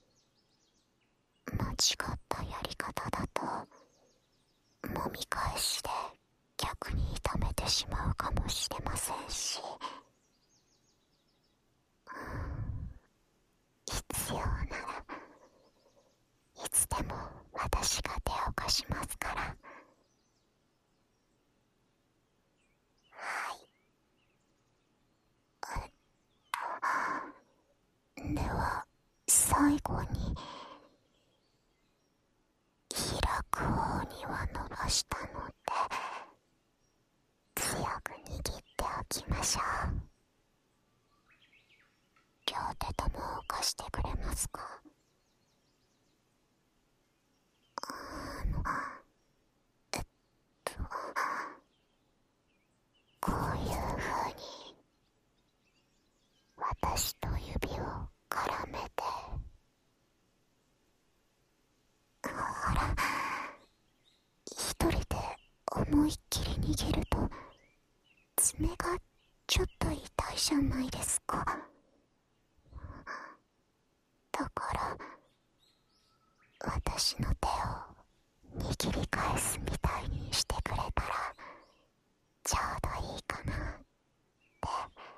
間違ったやり方だと揉み返しで逆に痛めてしまうかもしれませんし、必要ならいつでも私が手を貸しますから。はい。えっと、では最後に開く方には伸ばしたので、強く握っておきましょう。両手とも貸してくれますか？ いっきり握ると爪がちょっと痛いじゃないですか。だから私の手を握り返すみたいにしてくれたらちょうどいいかなって。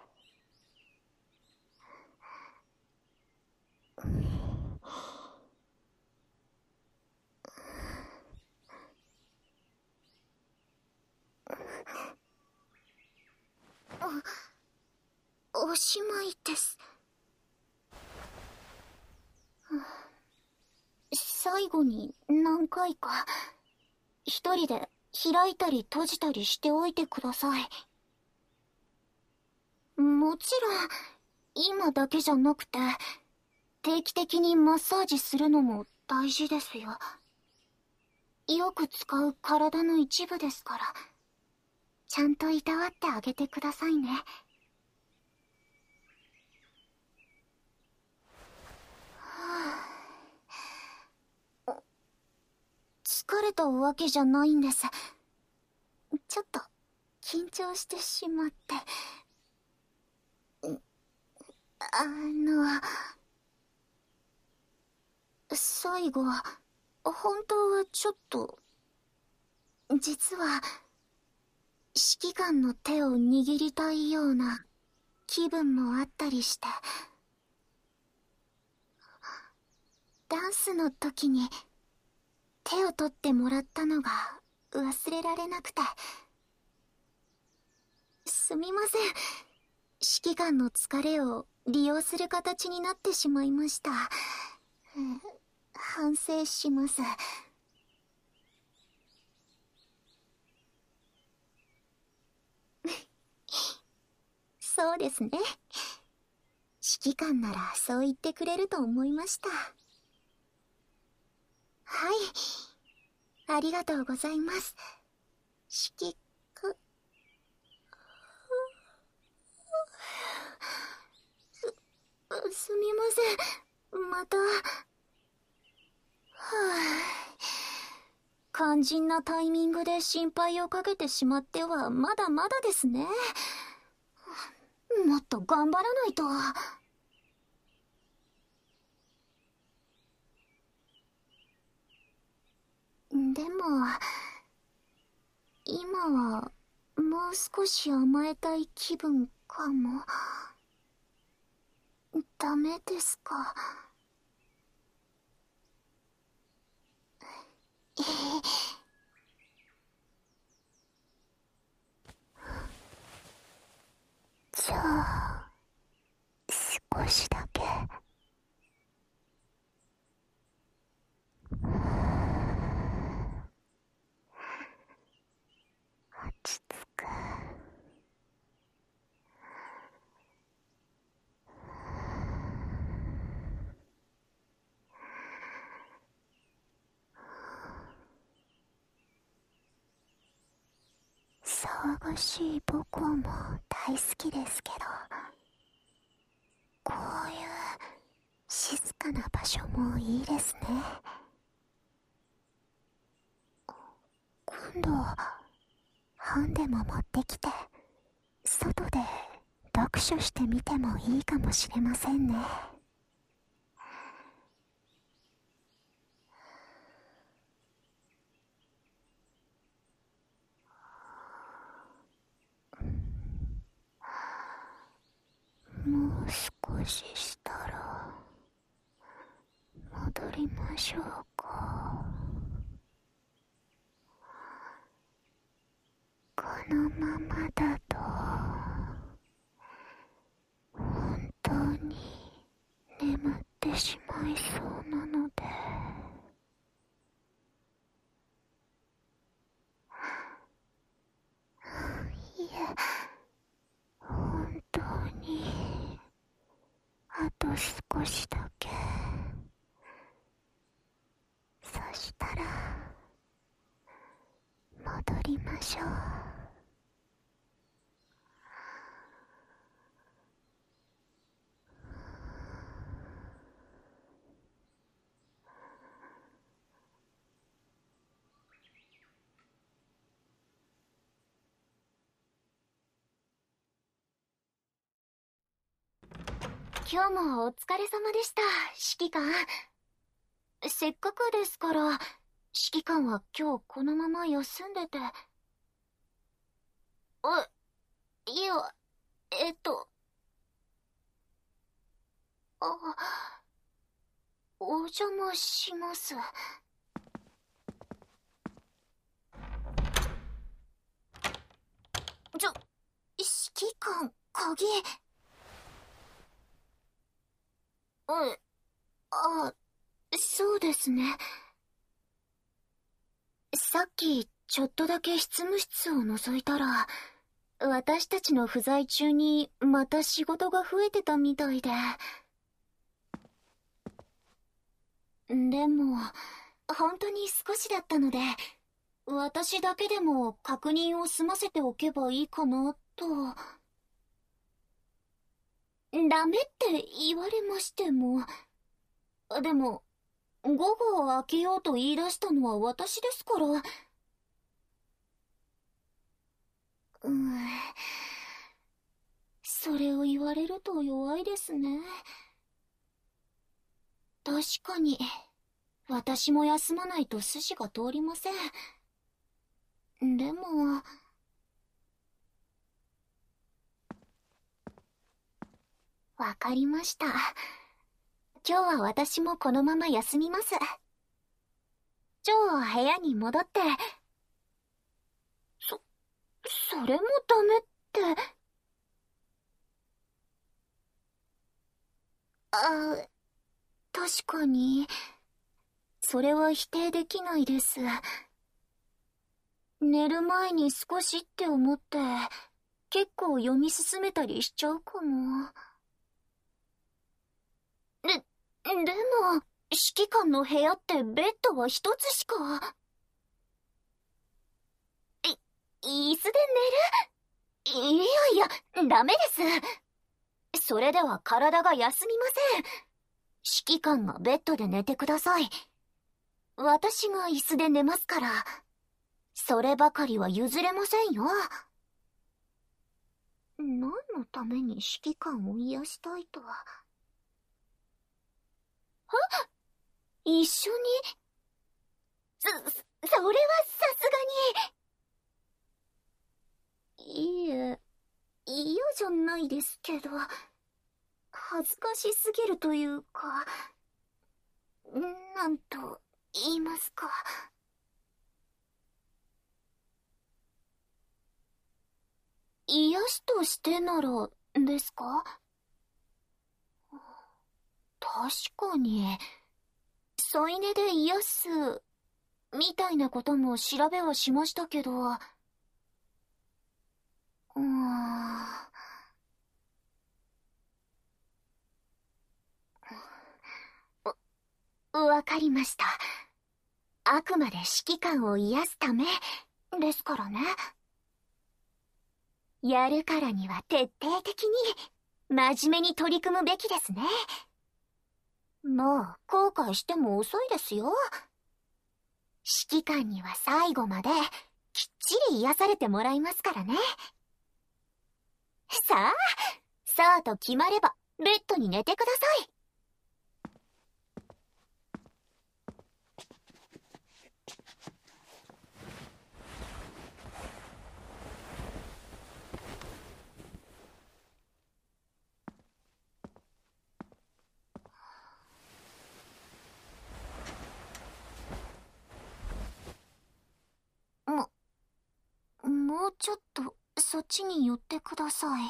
おしまいです。最後に何回か一人で開いたり閉じたりしておいてください。もちろん今だけじゃなくて定期的にマッサージするのも大事ですよ。よく使う体の一部ですから、ちゃんといたわってあげてくださいね。疲れたわけじゃないんです。ちょっと緊張してしまって。あの、最後は本当はちょっと、実は指揮官の手を握りたいような気分もあったりして、ダンスの時に手を取ってもらったのが忘れられなくて。すみません、指揮官の疲れを利用する形になってしまいました。反省します。そうですね、指揮官ならそう言ってくれると思いました。はい、ありがとうございます。指揮官、す、すみません、また。はあ、肝心なタイミングで心配をかけてしまってはまだまだですね。もっと頑張らないと。でも今はもう少し甘えたい気分かも。ダメですか？ええ。 じゃあ少しだけ。落ち着く。騒がしい母校も大好きですけど、こういう静かな場所もいいですね。今度本でも持ってきて外で読書してみてもいいかもしれませんね。もう少ししたら戻りましょうか。このままだと本当に眠ってしまいそうなので。いえ、本当にあと少しだけ。そしたら戻りましょう。 今日もお疲れ様でした、指揮官。せっかくですから、指揮官は今日このまま休んでて。あ、いや、えっと。あ、お邪魔します。ちょ、指揮官、鍵。うん、あ、そうですね。さっき、ちょっとだけ執務室を覗いたら、私たちの不在中にまた仕事が増えてたみたいで。でも、本当に少しだったので、私だけでも確認を済ませておけばいいかな、と。ダメって言われましても。でも、午後を開けようと言い出したのは私ですから。うん。それを言われると弱いですね。確かに、私も休まないと筋が通りません。でも、わかりました。今日は私もこのまま休みます。ジョーは部屋に戻って。そ、それもダメって。あ、確かに。それは否定できないです。寝る前に少しって思って、結構読み進めたりしちゃうかも。で、でも、指揮官の部屋ってベッドは一つしか。い、椅子で寝る？いやいや、ダメです。それでは体が休みません。指揮官がベッドで寝てください。私が椅子で寝ますから。そればかりは譲れませんよ。何のために指揮官を癒したいとは。は？一緒に？そ、それはさすがに。いいえ、嫌じゃないですけど、恥ずかしすぎるというか、なんと言いますか。癒しとしてならですか？確かに、添い寝で癒すみたいなことも調べはしましたけど、うーん、わかりました。あくまで指揮官を癒すためですからね。やるからには徹底的に真面目に取り組むべきですね。もう後悔しても遅いですよ。指揮官には最後まできっちり癒されてもらいますからね。さあ、そうと決まればベッドに寝てください。も、もうちょっとそっちに寄ってください。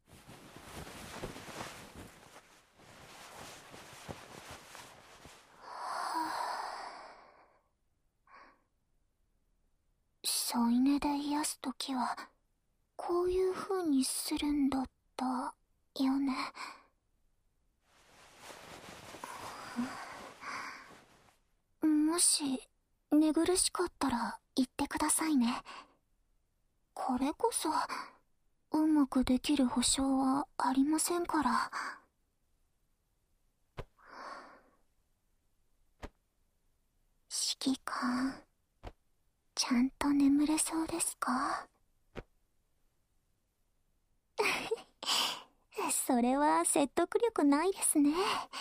添い寝で癒すときはこういう風にするんだったよね。もし寝苦しかったら言ってくださいね。これこそうまくできる保証はありませんから。指揮官、ちゃんと眠れそうですか？そそれは説得力ないですね。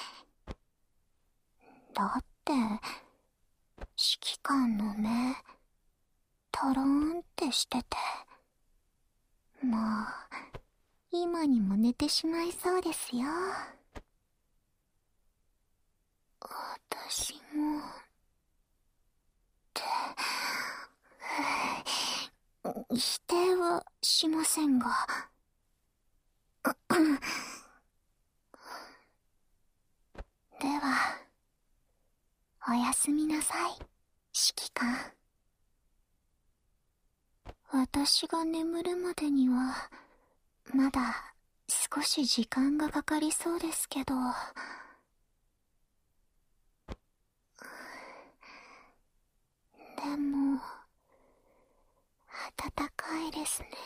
だって、指揮官の目、トローンってしてて。もう、今にも寝てしまいそうですよ。私も、って、否定はしませんが。では、おやすみなさい、指揮官。私が眠るまでには、まだ少し時間がかかりそうですけど。でも、暖かいですね。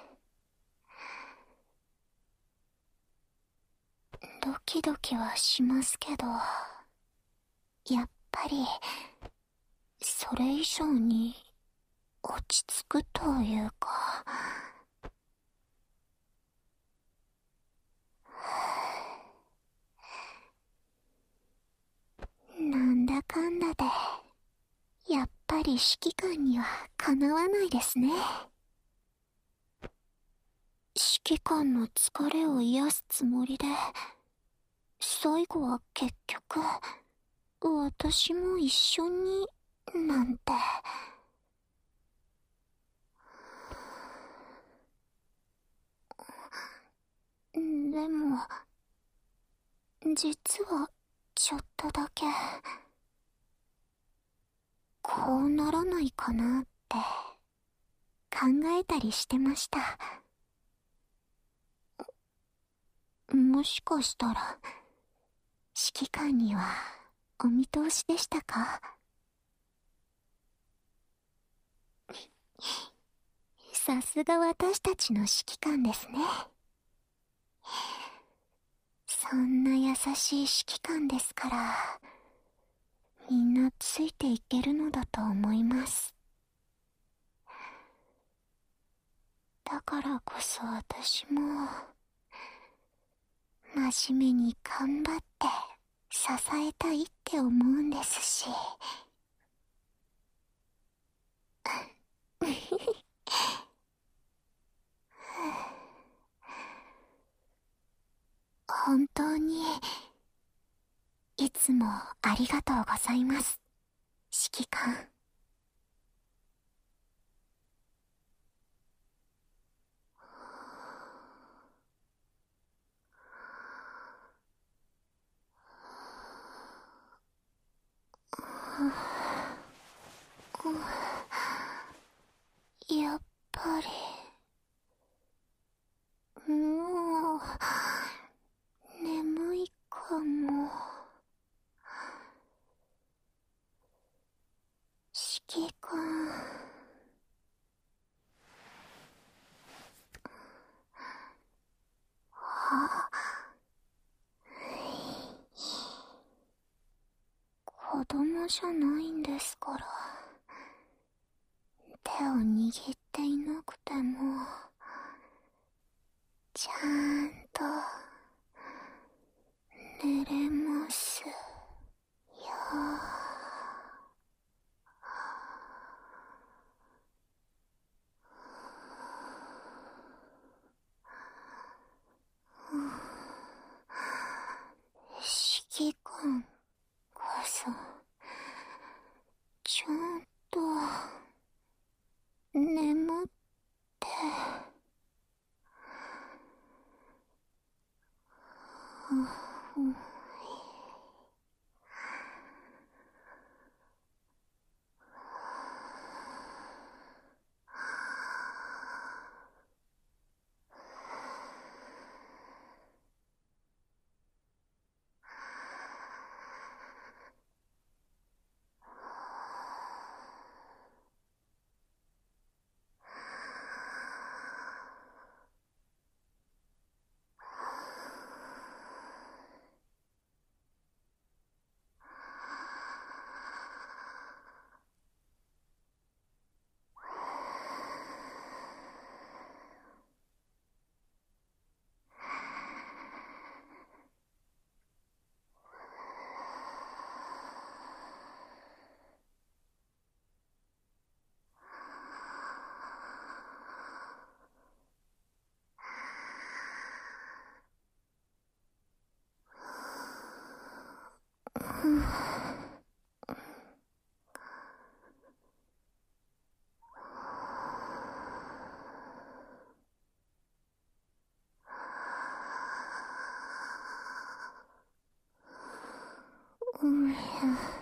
ドキドキはしますけど、やっぱり、それ以上に落ち着くというか。なんだかんだで、やっぱり指揮官にはかなわないですね。指揮官の疲れを癒すつもりで、最後は結局、私も一緒に、なんて。でも、実は、ちょっとだけ、こうならないかなって、考えたりしてました。もしかしたら、指揮官には、お見通しでしたか？さすが私たちの指揮官ですね。そんな優しい指揮官ですから、みんなついていけるのだと思います。だからこそ私も、真面目に頑張って支えたいって思うんですし。本当に、いつもありがとうございます、指揮官。やっぱり、もう、眠いかも。指揮官。あ、子供じゃないんですから。手を握っていなくても、ちゃんと寝れますよ。指揮官こそ、ちゃんと眠って。 うん。